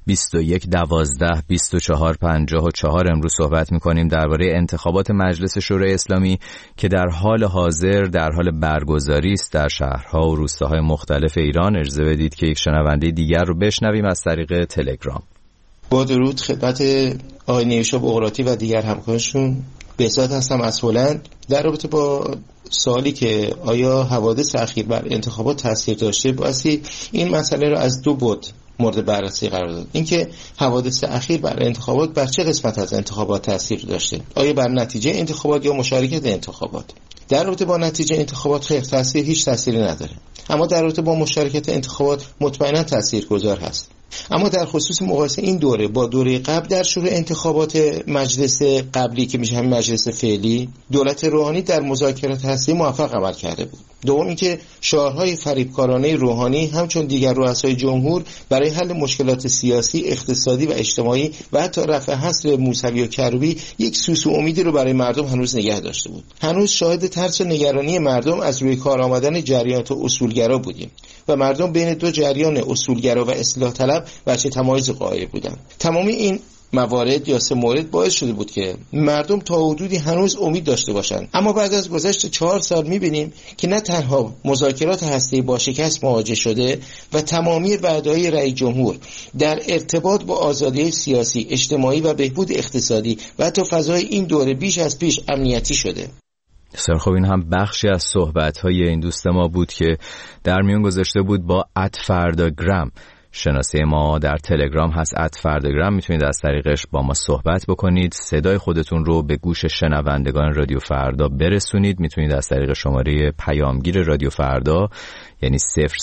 21 12 24 54. امروز صحبت می‌کنیم درباره انتخابات مجلس شورای اسلامی که در حال حاضر در حال برگزاری است در شهرها و روستاهای مختلف ایران. اجازه بدید که یک شنونده دیگر رو بشنویم از طریق تلگرام. با درود خدمت آقای نیوشا بغراتی و دیگر همکارشون. بهزاد هستم از هلند. در رابطه با سوالی که آیا حوادث اخیر بر انتخابات تاثیر داشته، بایستی این مسئله رو از دو بعد مورد بررسی قرار داد. اینکه حوادث اخیر بر انتخابات بر چه قسمت از انتخابات تاثیر داشته؟ آیا بر نتیجه انتخابات یا مشارکت انتخابات؟ در رابطه با نتیجه انتخابات خیر هیچ تأثیری نداره، اما در رابطه با مشارکت انتخابات مطمئنا تاثیرگذار هست. اما در خصوص مقایسه این دوره با دوره قبل در شروع انتخابات مجلس قبلی که میشه همین مجلس فعلی، دولت روحانی در مذاکرات هستی موفق عمل کرده بود. دوم اینکه شعارهای فریبکارانه روحانی همچون دیگر رؤسای جمهور برای حل مشکلات سیاسی، اقتصادی و اجتماعی و حتی رفع حصر موسوی و کروبی یک سوسو امیدی رو برای مردم هنوز نگه داشته بود. هنوز شاهد ترس و نگرانی مردم از روی کار آمدن جریانات اصولگرا بودیم و مردم بین دو جریان اصولگرا و اصلاح طلب بچه تمایز قائل بودند. تمام این موارد یا سه مورد باعث شده بود که مردم تا حدودی هنوز امید داشته باشند. اما بعد از گذشت 4 سال می‌بینیم که نه تنها مذاکرات هسته‌ای با شکست مواجه شده و تمامی وعده‌های رئیس جمهور در ارتباط با آزادی سیاسی، اجتماعی و بهبود اقتصادی و حتی فضای این دوره بیش از پیش امنیتی شده. بسیار خب، این هم بخشی از صحبت‌های این دوست ما بود که در میون گذاشته بود با @فرداگرام. شناسه ما در تلگرام هست @فرداگرام، میتونید از طریقش با ما صحبت بکنید، صدای خودتون رو به گوش شنوندگان رادیو فردا برسونید. میتونید از طریق شماره پیامگیر رادیو فردا یعنی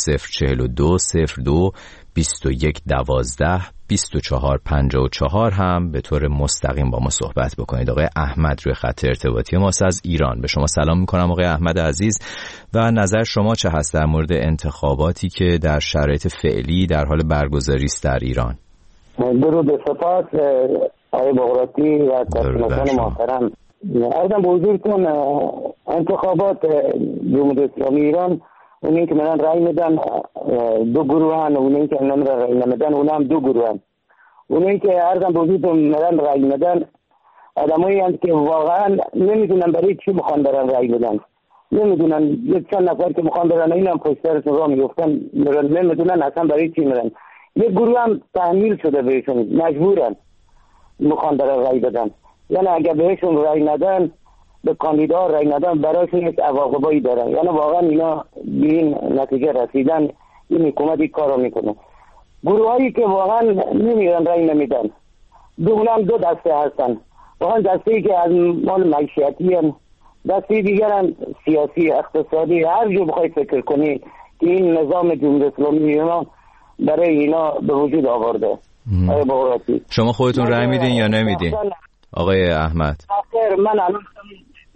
0042 02 21 12 24 54 هم به طور مستقیم با ما صحبت بکنید. آقای احمد روی خط ارتباطی ماست از ایران. به شما سلام میکنم آقای احمد عزیز و نظر شما چه هست در مورد انتخاباتی که در شرایط فعلی در حال برگزاری است در ایران؟ درود سپاس آقای بغراتی و تشکیلاتان محترم. عرضم به حضورتون انتخابات جمهوری اسلامی ایران، اونایی که من رأی میدن دو گروه هن، اونایی که من رأی نمیدن اون هم دو گروه هن. اونایی که عرضم به حضورتون من رأی میدن آدمایی هستند که واقعا نمیدونن برای چی میخوان برن رأی بدن، نمیدونن. یک چند نفر که میخوان برن این هم پشت سرشون راه میفتن، نمیدونن اصلا برای چی میرن. یک گروه هم تحمیل شده بهشون، مجبورن میخوان برن رأی بدن. یعنی اگر بهشون رأی ندن، به کاندیدا رأی ندن، برایشون یک عواقبایی دارن. یعنی واقعا اینا به این نتیجه رسیدن این حکومت این کار رو میکنه. گروه هایی که واقعا نمیرن رأی نمیدن، اونم دو دسته هستن. واقعا دسته ای که از مال معیشتی هستن، دسته دیگر هم سیاسی، اقتصادی، هر جو بخواید فکر کنی که این نظام جمهوری اسلامی اینا برای اینا به وجود آورده. شما خودتون رأی میدین یا نمیدین آقای احمد؟ من الان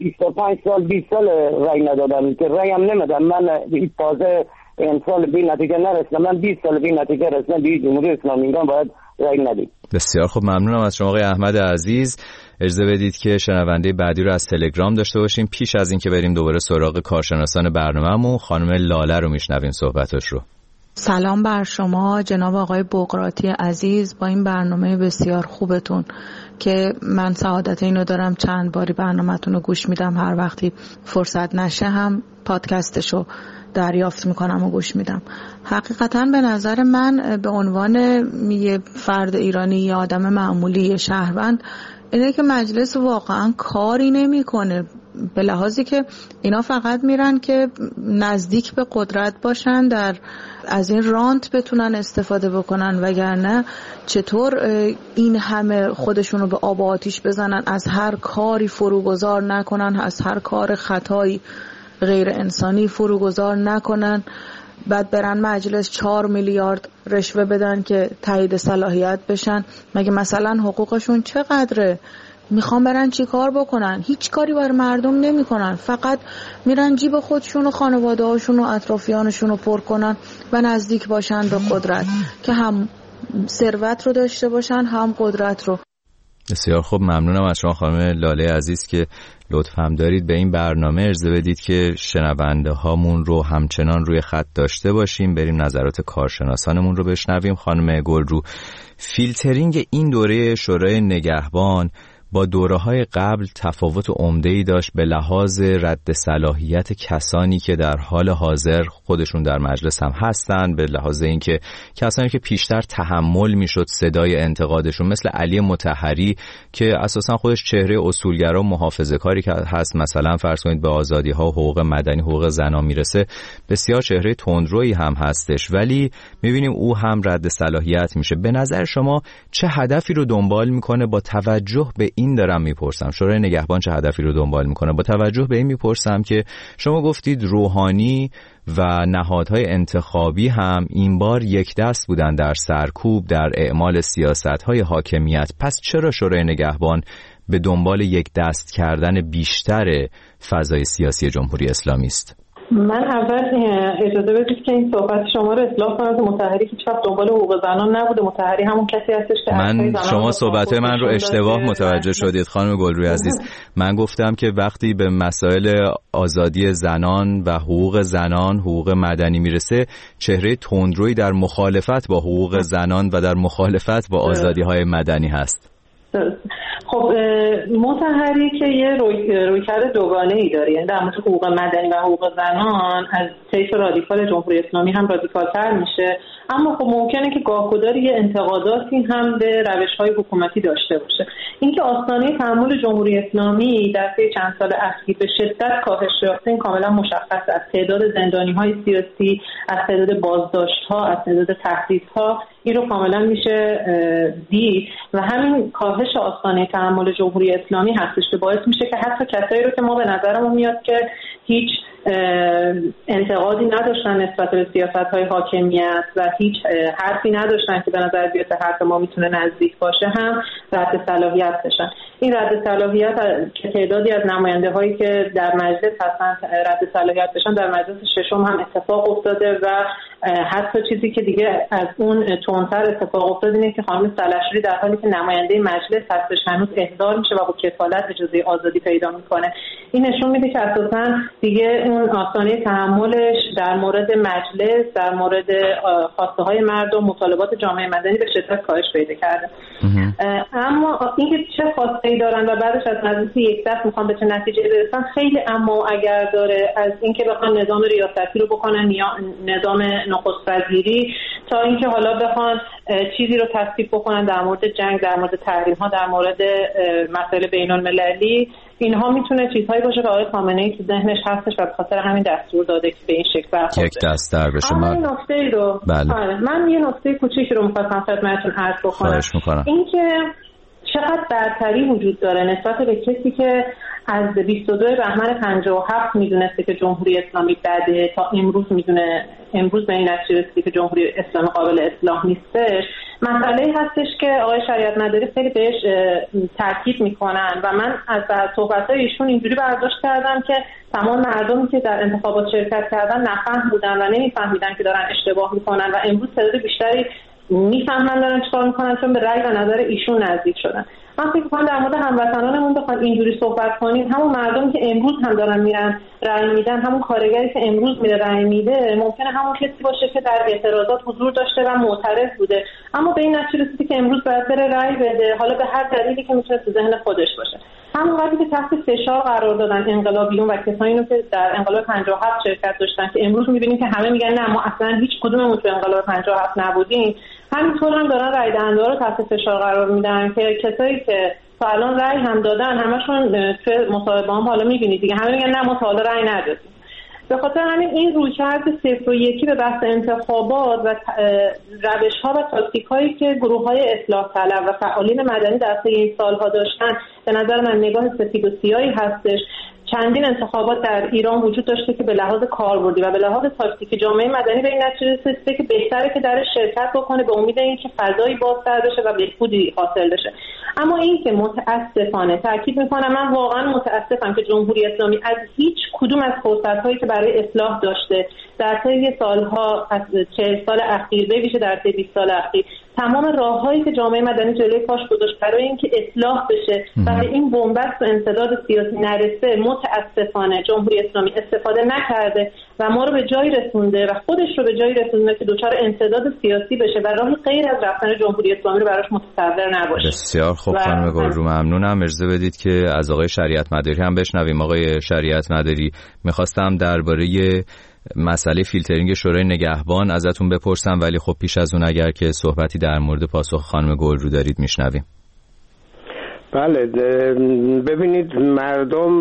25 سال 20 سال رای ندادم که رای هم نمیدم. من تازه امسال به نتیجه نرسیدم. من 20 سال به نتیجه رسیدم. به جمهوری اسلامی ایران باید رای ندید. بسیار خوب، ممنونم از شما آقای احمد عزیز. اجازه بدید که شنونده بعدی رو از تلگرام داشته باشیم. پیش از این که بریم دوباره سراغ کارشناسان برنامه‌مون، خانم لاله رو میشنویم صحبتش رو. سلام بر شما جناب آقای بقراطی عزیز با این برنامه بسیار خوبتون که من سعادت اینو دارم چند باری برنامه‌تون رو گوش میدم، هر وقتی فرصت نشه هم پادکستشو دریافت میکنم و گوش میدم. حقیقتاً به نظر من به عنوان یه فرد ایرانی، یه آدم معمولی، یه شهروند، اینه که مجلس واقعاً کاری نمیکنه، به لحاظی که اینا فقط میرن که نزدیک به قدرت باشن، از این رانت بتونن استفاده بکنن، وگرنه چطور این همه خودشونو به آب و آتیش بزنن، از هر کاری فروگذار نکنن، از هر کار خطایی غیر انسانی فروگذار نکنن، بعد برن مجلس 4 میلیارد رشوه بدن که تایید صلاحیت بشن. مگه مثلا حقوقشون چقدره؟ میخوان برن چی کار بکنن؟ هیچ کاری برای مردم نمیکنن، فقط میرن جیب خودشون و خانواده هاشون و اطرافیانشون رو پر کنن و نزدیک باشن به قدرت، که هم ثروت رو داشته باشن هم قدرت رو. بسیار خوب، ممنونم از شما خانم لاله عزیز که لطف هم دارید به این برنامه. اجازه بدید که شنونده هامون رو همچنان روی خط داشته باشیم، بریم نظرات کارشناسانمون رو بشنویم. خانم گلرو، فیلترینگ این دوره شورای نگهبان با دوره‌های قبل تفاوت عمده‌ای داشت به لحاظ رد صلاحیت کسانی که در حال حاضر خودشون در مجلس هم هستن، به لحاظ اینکه کسانی که پیشتر تحمل میشد صدای انتقادشون، مثل علی مطهری که اساسا خودش چهره اصولگرا و محافظه‌کاری که هست، مثلا فرض کنید به آزادی‌ها و حقوق مدنی، حقوق زنان میرسه، بسیار چهره تندرویی هم هستش، ولی می‌بینیم او هم رد صلاحیت میشه. به نظر شما چه هدفی رو دنبال میکنه؟ با توجه به این دارم میپرسم شورای نگهبان چه هدفی رو دنبال میکنه؟ با توجه به این میپرسم که شما گفتید روحانی و نهادهای انتخابی هم این بار یک دست بودن در سرکوب در اعمال سیاست‌های حاکمیت، پس چرا شورای نگهبان به دنبال یک دست کردن بیشتر فضای سیاسی جمهوری اسلامی است؟ من اول اجازه بدید که این صحبت شما رو اصلاح کنم که مطهری هیچ وقت دنبال حقوق زنان نبوده. مطهری همون کسی هستش که شما صحبت‌های من رو اشتباه متوجه شدید خانم گلروی عزیز. من گفتم که وقتی به مسائل آزادی زنان و حقوق زنان، حقوق مدنی میرسه، چهره تندرویی در مخالفت با حقوق زنان و در مخالفت با آزادی‌های مدنی هست. خب مطهری که یه رویکرد دوگانه‌ای داره، یعنی در مورد حقوق مدنی و حقوق زنان از طیف رادیکال جمهوری اسلامی هم رادیکال‌تر میشه، اما خب ممکنه که گاه‌گداری یه انتقاداتی هم به روش‌های حکومتی داشته باشه. اینکه آستانه تحمل جمهوری اسلامی در طی چند سال اخیر به شدت کاهش یافته، این کاملا مشخص است. تعداد زندانی‌های سیاسی، از تعداد بازداشت‌ها، از تعداد تهدیدها، این رو کاملا میشه دید و همین کاهش آستانه تحمل جمهوری اسلامی هستش که باعث میشه که حتی کسایی رو که ما به نظرمون میاد که هیچ انتقادی نداشتن نسبت به سیاست‌های حاکمیت و هیچ حرفی نداشتن که به نظر بیاد حرف ما میتونه نزدیک باشه، هم رد صلاحیت بشن. این رد صلاحیت که تعدادی از نماینده‌هایی که در مجلس هستن رد صلاحیت بشن، در مجلس ششم هم اتفاق افتاده و حتی چیزی که دیگه از اون تندتر اتفاق افتاد اینه که خانم سلحشوری در حالی که نماینده مجلس هستش هنوز احضار میشه و با کفالت اجازه آزادی پیدا میکنه. این نشون میده که اساساً دیگه اون آستانه تحملش در مورد مجلس، در مورد خواسته های مردم، مطالبات جامعه مدنی به شدت کاهش پیدا کرده. اما اینکه چه خواسته‌ای دارن و بعدش از مجلس یک دست میخوان به چه نتیجه برسن خیلی اما اگر داره، از اینکه بخوان نظام ریاستی رو بکنن یا نظام نخست وزیری، تا اینکه حالا بخوان چیزی رو تصویب بکنن در مورد جنگ، در مورد تحریم‌ها، در مورد مسائل بین‌المللی، اینها میتونه چیزهایی باشه که آقای خامنه‌ای تو ذهنش هستش و به خاطر همین دستور داده که به این شکل برخورد یک دست در بشه. من یه نکته کوچیکی رو می‌خواستم خدمتتون عرض بکنم. اینکه چقدر برتری وجود داره نسبت به کسی که از 22 بهمن 57 میدونسته که جمهوری اسلامی بده تا امروز به این نتیجه رسیده که جمهوری اسلامی قابل اصلاح نیستش، مسئله هستش که آقای شریعت مداری خیلی بهش تاکید میکنن و من از صحبت‌های ایشون اینجوری برداشت کردم که تمام مردمی که در انتخابات شرکت کردن نفهم بودن و نمیفهمیدن که دارن اشتباه میکنن و امروز تعداد بیشتری میفهمن دارن چیکار میکنن چون به رأی و نظر ایشون نزدیک شدن. من فکر می‌کنم در مورد هموطنانمون بخواد اینجوری صحبت کنیم، همون مردمی که امروز هم دارن میرن رأی میدن، همون کارگری که امروز میره رأی میده، ممکنه همون کسی باشه که در اعتراضات حضور داشته و معترض بوده اما به این نتیجه رسیده که امروز باید بره رأی بده، حالا به هر دلیلی که میتونه تو ذهن خودش باشه. همون وقتی که تحت فشار قرار دادن انقلابیون و کسایی که در انقلاب 57 شرکت داشتن که امروز می‌بینیم که همه میگن نه ما اصلا هیچ کدوممون تو انقلاب 57 نبودیم، همینطور هم دارن رأی دهنده رو تحت فشار قرار میدن که کسایی که تا الان رأی هم دادن همشون توی مصاحبه هم حالا می‌بینید دیگه همه میگن نه ما تا حالا رأی ندادیم. به خاطر همین این رویکرد 0 و 1 به بحث انتخابات و روش‌ها و تاکتیک‌هایی که گروه‌های اصلاح طلب و فعالین مدنی در طی این سال‌ها داشتن به نظر من نگاه سفید و سیاهی هستش. چندین انتخابات در ایران وجود داشته که به لحاظ کاربردی و به لحاظ تاکتیکی جامعه مدنی به این نتیجه رسیده که بهتره که در شرکت بکنه به امید اینکه فضایی بازتر بشه و بهبودی حاصل بشه. اما این که متاسفانه تاکید میکنم من واقعا متاسفم که جمهوری اسلامی از هیچ کدوم از فرصت‌هایی که برای اصلاح داشته در طی سالها از 40 سال اخیر به ویژه در طی 20 سال اخیر تمام راههایی که جامعه مدنی جلوی پاش گذاشت برای اینکه اصلاح بشه و به این بنبست و انسداد سیاسی نرسه، متاسفانه جمهوری اسلامی استفاده نکرده و ما رو به جایی رسونده و خودش رو به جایی رسونده که دچار انسداد سیاسی بشه و راهی غیر از رفتن جمهوری اسلامی رو براش متصور نباشه. بسیار خوب خانم گلرو، ممنونم. اجازه بدید که از آقای شریعت مداری هم بشنویم. آقای شریعت مداری، می‌خواستم درباره مسئله فیلترینگ شورای نگهبان ازتون بپرسم ولی خب پیش از اون اگر که صحبتی در مورد پاسخ خانم گلرو دارید میشنویم. بله، ببینید مردم،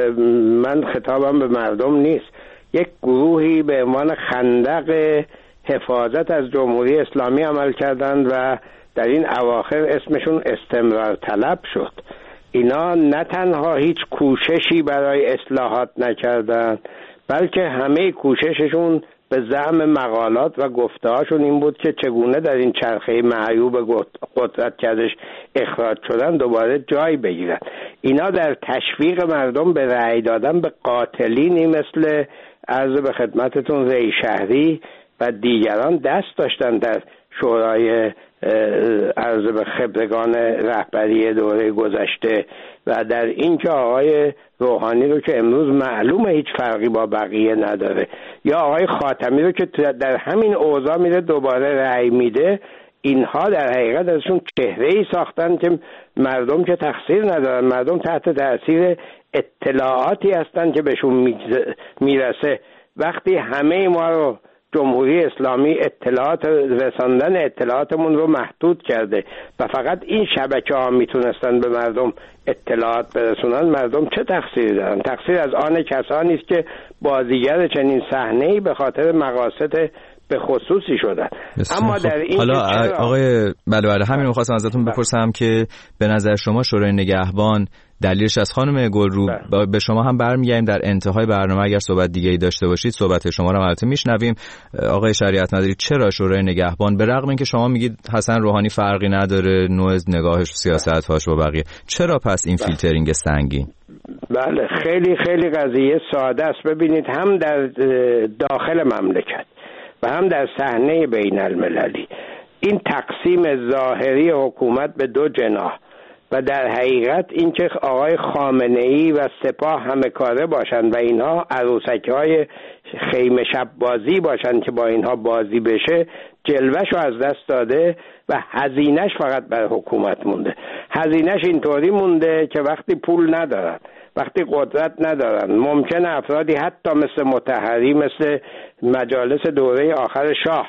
من خطابم به مردم نیست، یک گروهی به عنوان خندق حفاظت از جمهوری اسلامی عمل کردند و در این اواخر اسمشون استمرار طلب شد. اینا نه تنها هیچ کوششی برای اصلاحات نکردند بلکه همه کوشششون به زعم مقالات و گفته‌هاشون این بود که چگونه در این چرخه معیوب قدرت کردش اخراج شدن دوباره جای بگیرن. اینا در تشویق مردم به رأی دادن به قاتلینی مثل عرض به خدمتتون ری شهری و دیگران دست داشتن در شورای عرض به خبرگان رهبری دوره گذشته و در این که آقای روحانی رو که امروز معلومه هیچ فرقی با بقیه نداره یا آقای خاتمی رو که در همین اوضاع میره دوباره رأی میده، اینها در حقیقت ازشون چهره‌ای ساختن که مردم که تقصیر ندارن، مردم تحت تاثیر اطلاعاتی هستن که بهشون میرسه. وقتی همه ما رو جمهوری اسلامی رساندن اطلاعاتمون رو محدود کرده و فقط این شبکه‌ها میتونستن به مردم اطلاعات برسونن، مردم چه تقصیری دارن؟ تقصیر از آن کسانی است که بازیگر چنین صحنه‌ای به خاطر مقاصد به خصوصی شدن. اما در این حالا آقای بله همین می‌خواستم ازتون بپرسم که به نظر شما شورای نگهبان دلیلش از خانم گلرو به شما هم برمیگردیم در انتهای برنامه اگر صحبت دیگه‌ای داشته باشید صحبت شما رو البته میشنویم. آقای شریعت مداری، چرا شورای نگهبان به رغم اینکه شما میگید حسن روحانی فرقی نداره نوع نگاهش و سیاست‌هاش با بقیه، چرا پس این فیلترینگ سنگین؟ بله خیلی خیلی قضیه ساده است. ببینید هم در داخل مملکت و هم در صحنه بین المللی این تقسیم ظاهری حکومت به دو جناح و در حقیقت اینکه آقای خامنه‌ای و سپاه همه کاره باشند و اینها عروسک‌های خیمه شب بازی باشند که با اینها بازی بشه، جلوه‌شو از دست داده و هزینه‌اش فقط بر حکومت مونده. هزینه‌اش اینطوری مونده که وقتی پول ندارن، وقتی قدرت ندارن، ممکنه افرادی حتی مثل مطهری، مثل مجالس دوره آخر شاه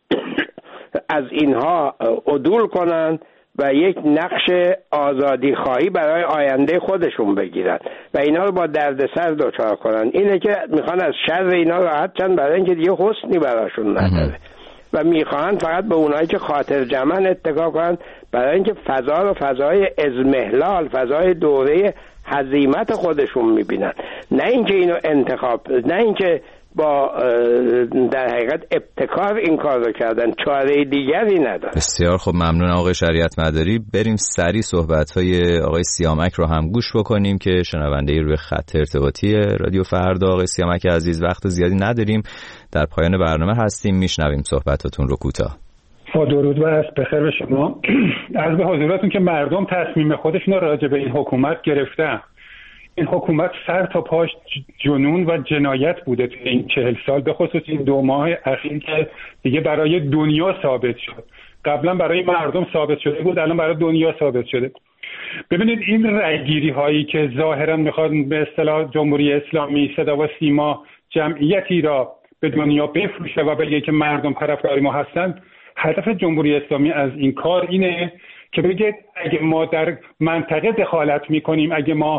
از اینها عدول کنن و یک نقش آزادی خواهی برای آینده خودشون بگیرن و اینا رو با دردسر دچار کنن. اینه که میخوان از شر اینا راحت چند برای اینکه دیگه حسنی براشون نداره و میخوان فقط به اونایی که خاطر جمعن اتکا کنن برای اینکه فضا رو فضای ازمهلال، فضای دوره هزیمت خودشون میبینن، نه اینکه اینو انتخاب، نه اینکه با در حقیقت ابتکار این کار رو کردن، چاره دیگری نداره. بسیار خب، ممنون آقای شریعت مداری. بریم سری صحبت‌های آقای سیامک رو هم گوش بکنیم که شنونده روی خط ارتباطی رادیو فردا. آقای سیامک عزیز، وقت زیادی نداریم، در پایان برنامه هستیم، میشنویم صحبتاتون رو کوتاه. با درود و عرض بخیر به شما. عرض به حضورتون که مردم تصمیم خودشون رو راجع به این حکومت گرفتن. این حکومت سر تا پاش جنون و جنایت بوده تو این 40 سال، به خصوص این 2 ماه اخیر که دیگه برای دنیا ثابت شد. قبلا برای مردم ثابت شده بود، الان برای دنیا ثابت شده. ببینید این رأیگیری هایی که ظاهرا میخواد به اصطلاح جمهوری اسلامی صدا و سیما جمعیتی را به دنیا بفروشه و بگه که مردم طرفدار ما هستن، هدف جمهوری اسلامی از این کار اینه که بگه اگه ما در منطقه دخالت میکنیم، اگه ما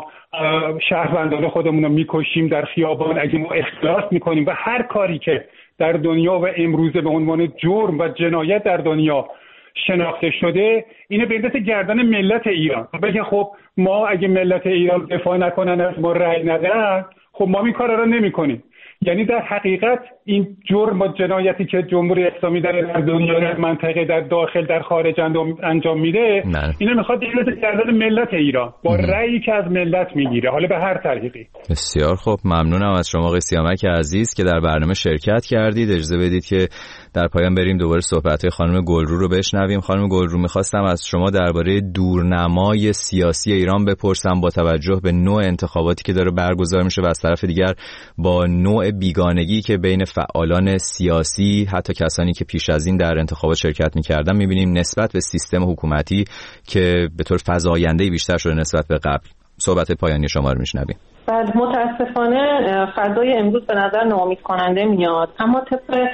شهروندان خودمون رو میکشیم در خیابان، اگه ما اختلاس میکنیم و هر کاری که در دنیا و امروزه به عنوان جرم و جنایت در دنیا شناخته شده، اینه بندازه گردن ملت ایران. بگه خب ما اگه ملت ایران دفاع نکنن، از ما رأی ندن، خب ما این کارا رو نمیکنیم. یعنی در حقیقت این جرم و جنایتی که جمهوری اسلامی در دنیا، در منطقه، در داخل، در خارج انجام میده، اینو میخواد بندازه گردن ملت ایران با رأیی که از ملت میگیره، حالا به هر طریقی. بسیار خب، ممنونم از شما آقای سیامک عزیز که در برنامه شرکت کردید. اجازه بدید که در پایان بریم دوباره صحبت‌های خانم گلرو رو بشنویم. خانم گلرو، می‌خواستم از شما درباره دورنمای سیاسی ایران بپرسم با توجه به نوع انتخاباتی که داره برگزار میشه و از طرف دیگر با نوع بیگانگی که بین فعالان سیاسی، حتی کسانی که پیش از این در انتخابات شرکت می‌کردن، می‌بینیم نسبت به سیستم حکومتی که به طور فزاینده‌ای بیشتر شده نسبت به قبل. صحبت پایانی شما رو می‌شنویم. بعد متاسفانه فضای امروز به نظر ناامید کننده میاد، اما طبق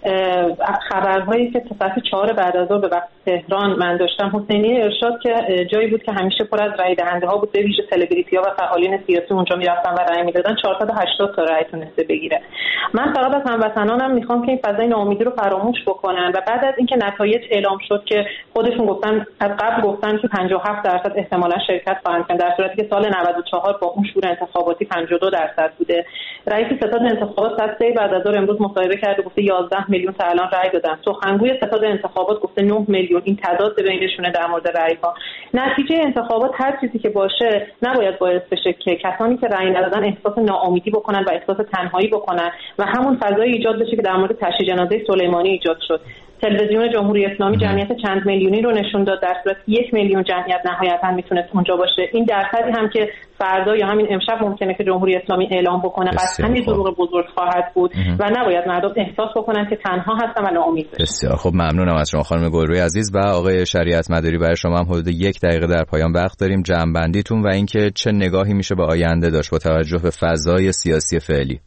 خبرهایی که ساعت 4 بعد از ظهر به وقت تهران من داشتم، حسینی ارشاد که جایی بود که همیشه پر از رای دهنده ها بود، به ویژه سلبریتی ها و فعالین سیاسی اونجا میرفتن و رای میدادن، 480 تا رای تونسته بگیره. من فقط از هموطنانم میخوام که این فضای ناامیدی رو فراموش بکنن و بعد از اینکه نتایج اعلام شد که خودشون گفتن، از قبل گفتن که 57% احتمالاً شرکت خواهند کرد، در صورتی که سال 94 با اون شور انتخاباتی 52% بوده. رئیس ستاد انتخابات ساعت 3 بعد از ظهر امروز مصاحبه کرد و گفته 11 میلیون تا الان رای دادن. سخنگوی ستاد انتخابات گفته 9 میلیون. این تعداد بینشونه در مورد رای ها. نتیجه انتخابات هر چیزی که باشه نباید باعث بشه که کسانی که رای ندادن احساس ناامیدی بکنن و احساس تنهایی بکنن و همون فضای ایجاد بشه که در مورد تشییع جنازه سلیمانی ایجاد شد. تلویزیون جمهوری اسلامی جمعیت چند میلیونی رو نشون داد، در صورت 1 میلیون جمعیت نهایتا میتونه اونجا باشه. این درصدی هم که فردا یا همین امشب ممکنه که جمهوری اسلامی اعلام بکنه قطعاً دروغ بزرگ خواهد بود و نباید مردم احساس بکنن که تنها هستن و ناامید بشن. بسیار خب، ممنونم از شما خانم گلروی عزیز. و آقای شریعت مداری، برای شما هم حدود 1 دقیقه در پایان وقت داریم، جمع‌بندیتون و اینکه چه نگاهی میشه به آینده داشت با توجه به فضای سیاسی فعلی.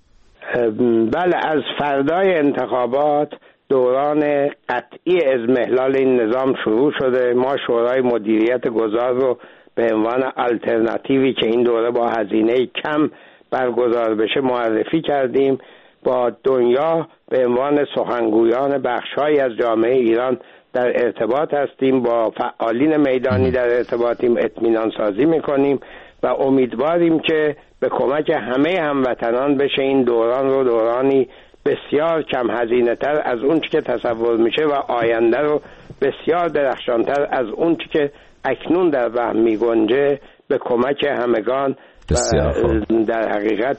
بله، از فردای انتخابات دوران قطعی اضمحلال این نظام شروع شده. ما شورای مدیریت گذار رو به عنوان آلترناتیوی که این دوره با هزینه کم برگزار بشه معرفی کردیم. با دنیا به عنوان سخنگویان بخش‌هایی از جامعه ایران در ارتباط هستیم، با فعالین میدانی در ارتباطیم، اطمینان سازی میکنیم و امیدواریم که به کمک همه هموطنان بشه این دوران رو دورانی بسیار کم هزینه تر از اون چی که تصور میشه و آینده رو بسیار درخشانتر از اون چی که اکنون در وهم میگنجه به کمک همگان و در حقیقت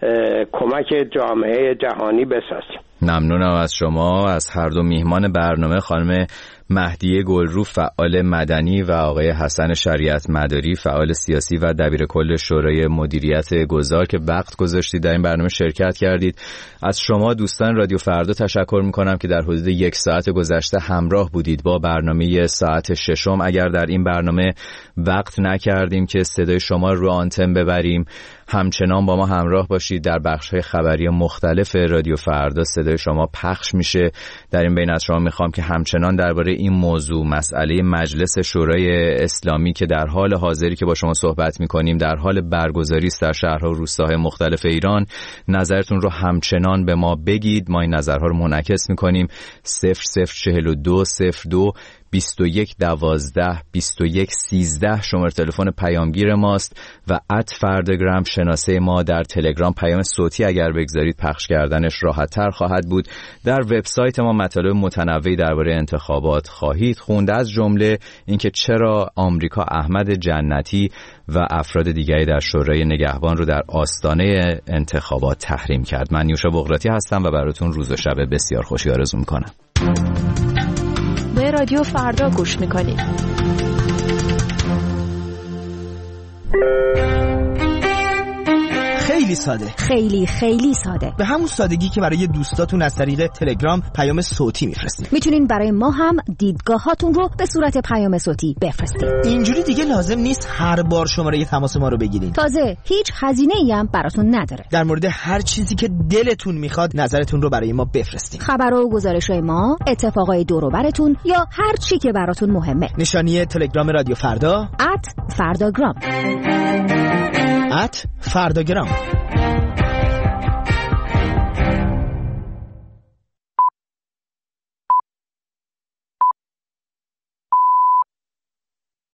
کمک جامعه جهانی بسازیم. ممنونم از شما، از هر دو میهمان برنامه، خانم مهدیه گلرو فعال مدنی و آقای حسن شریعت مداری فعال سیاسی و دبیر کل شورای مدیریت گذار که وقت گذاشتید در این برنامه شرکت کردید. از شما دوستان رادیو فردا تشکر میکنم که در حدود 1 ساعت گذشته همراه بودید با برنامه ساعت 6. اگر در این برنامه وقت نکردیم که صدای شما رو آنتن ببریم، همچنان با ما همراه باشید. در بخش‌های خبری مختلف رادیو فردا صدای شما پخش میشه. در این بین از شما میخوام که همچنان درباره این موضوع، مسئله مجلس شورای اسلامی که در حال حاضری که با شما صحبت میکنیم در حال برگزاری است در شهرها و روستاهای مختلف ایران، نظرتون رو همچنان به ما بگید. ما این نظرها رو منعکس میکنیم. 004202 2112-2113 شماره تلفن پیامگیر ماست و @فرداگرام شناسه ما در تلگرام. پیام صوتی اگر بگذارید پخش کردنش راحت‌تر خواهد بود. در وبسایت ما مطالب متنوعی درباره انتخابات خواهید خوند، از جمله اینکه چرا آمریکا احمد جنتی و افراد دیگری در شورای نگهبان رو در آستانه انتخابات تحریم کرد. من نیوشا بقراتی هستم و براتون روز و شب بسیار خوشی آرزو میکنم. به رادیو فردا گوش میکنید. خیلی ساده، خیلی ساده، به همون سادگی که برای دوستاتون از طریق تلگرام پیام صوتی میفرستید. میتونین برای ما هم دیدگاهاتون رو به صورت پیام صوتی بفرستید. اینجوری دیگه لازم نیست هر بار شماره تماس ما رو بگیرید. تازه هیچ هزینه‌ای هم براتون نداره. در مورد هر چیزی که دلتون میخواد نظرتون رو برای ما بفرستید. خبر و گزارش‌های ما، اتفاقای دور و برتون یا هر چی که براتون مهمه. نشانی تلگرام رادیو فردا @فرداگرام @فرداگرام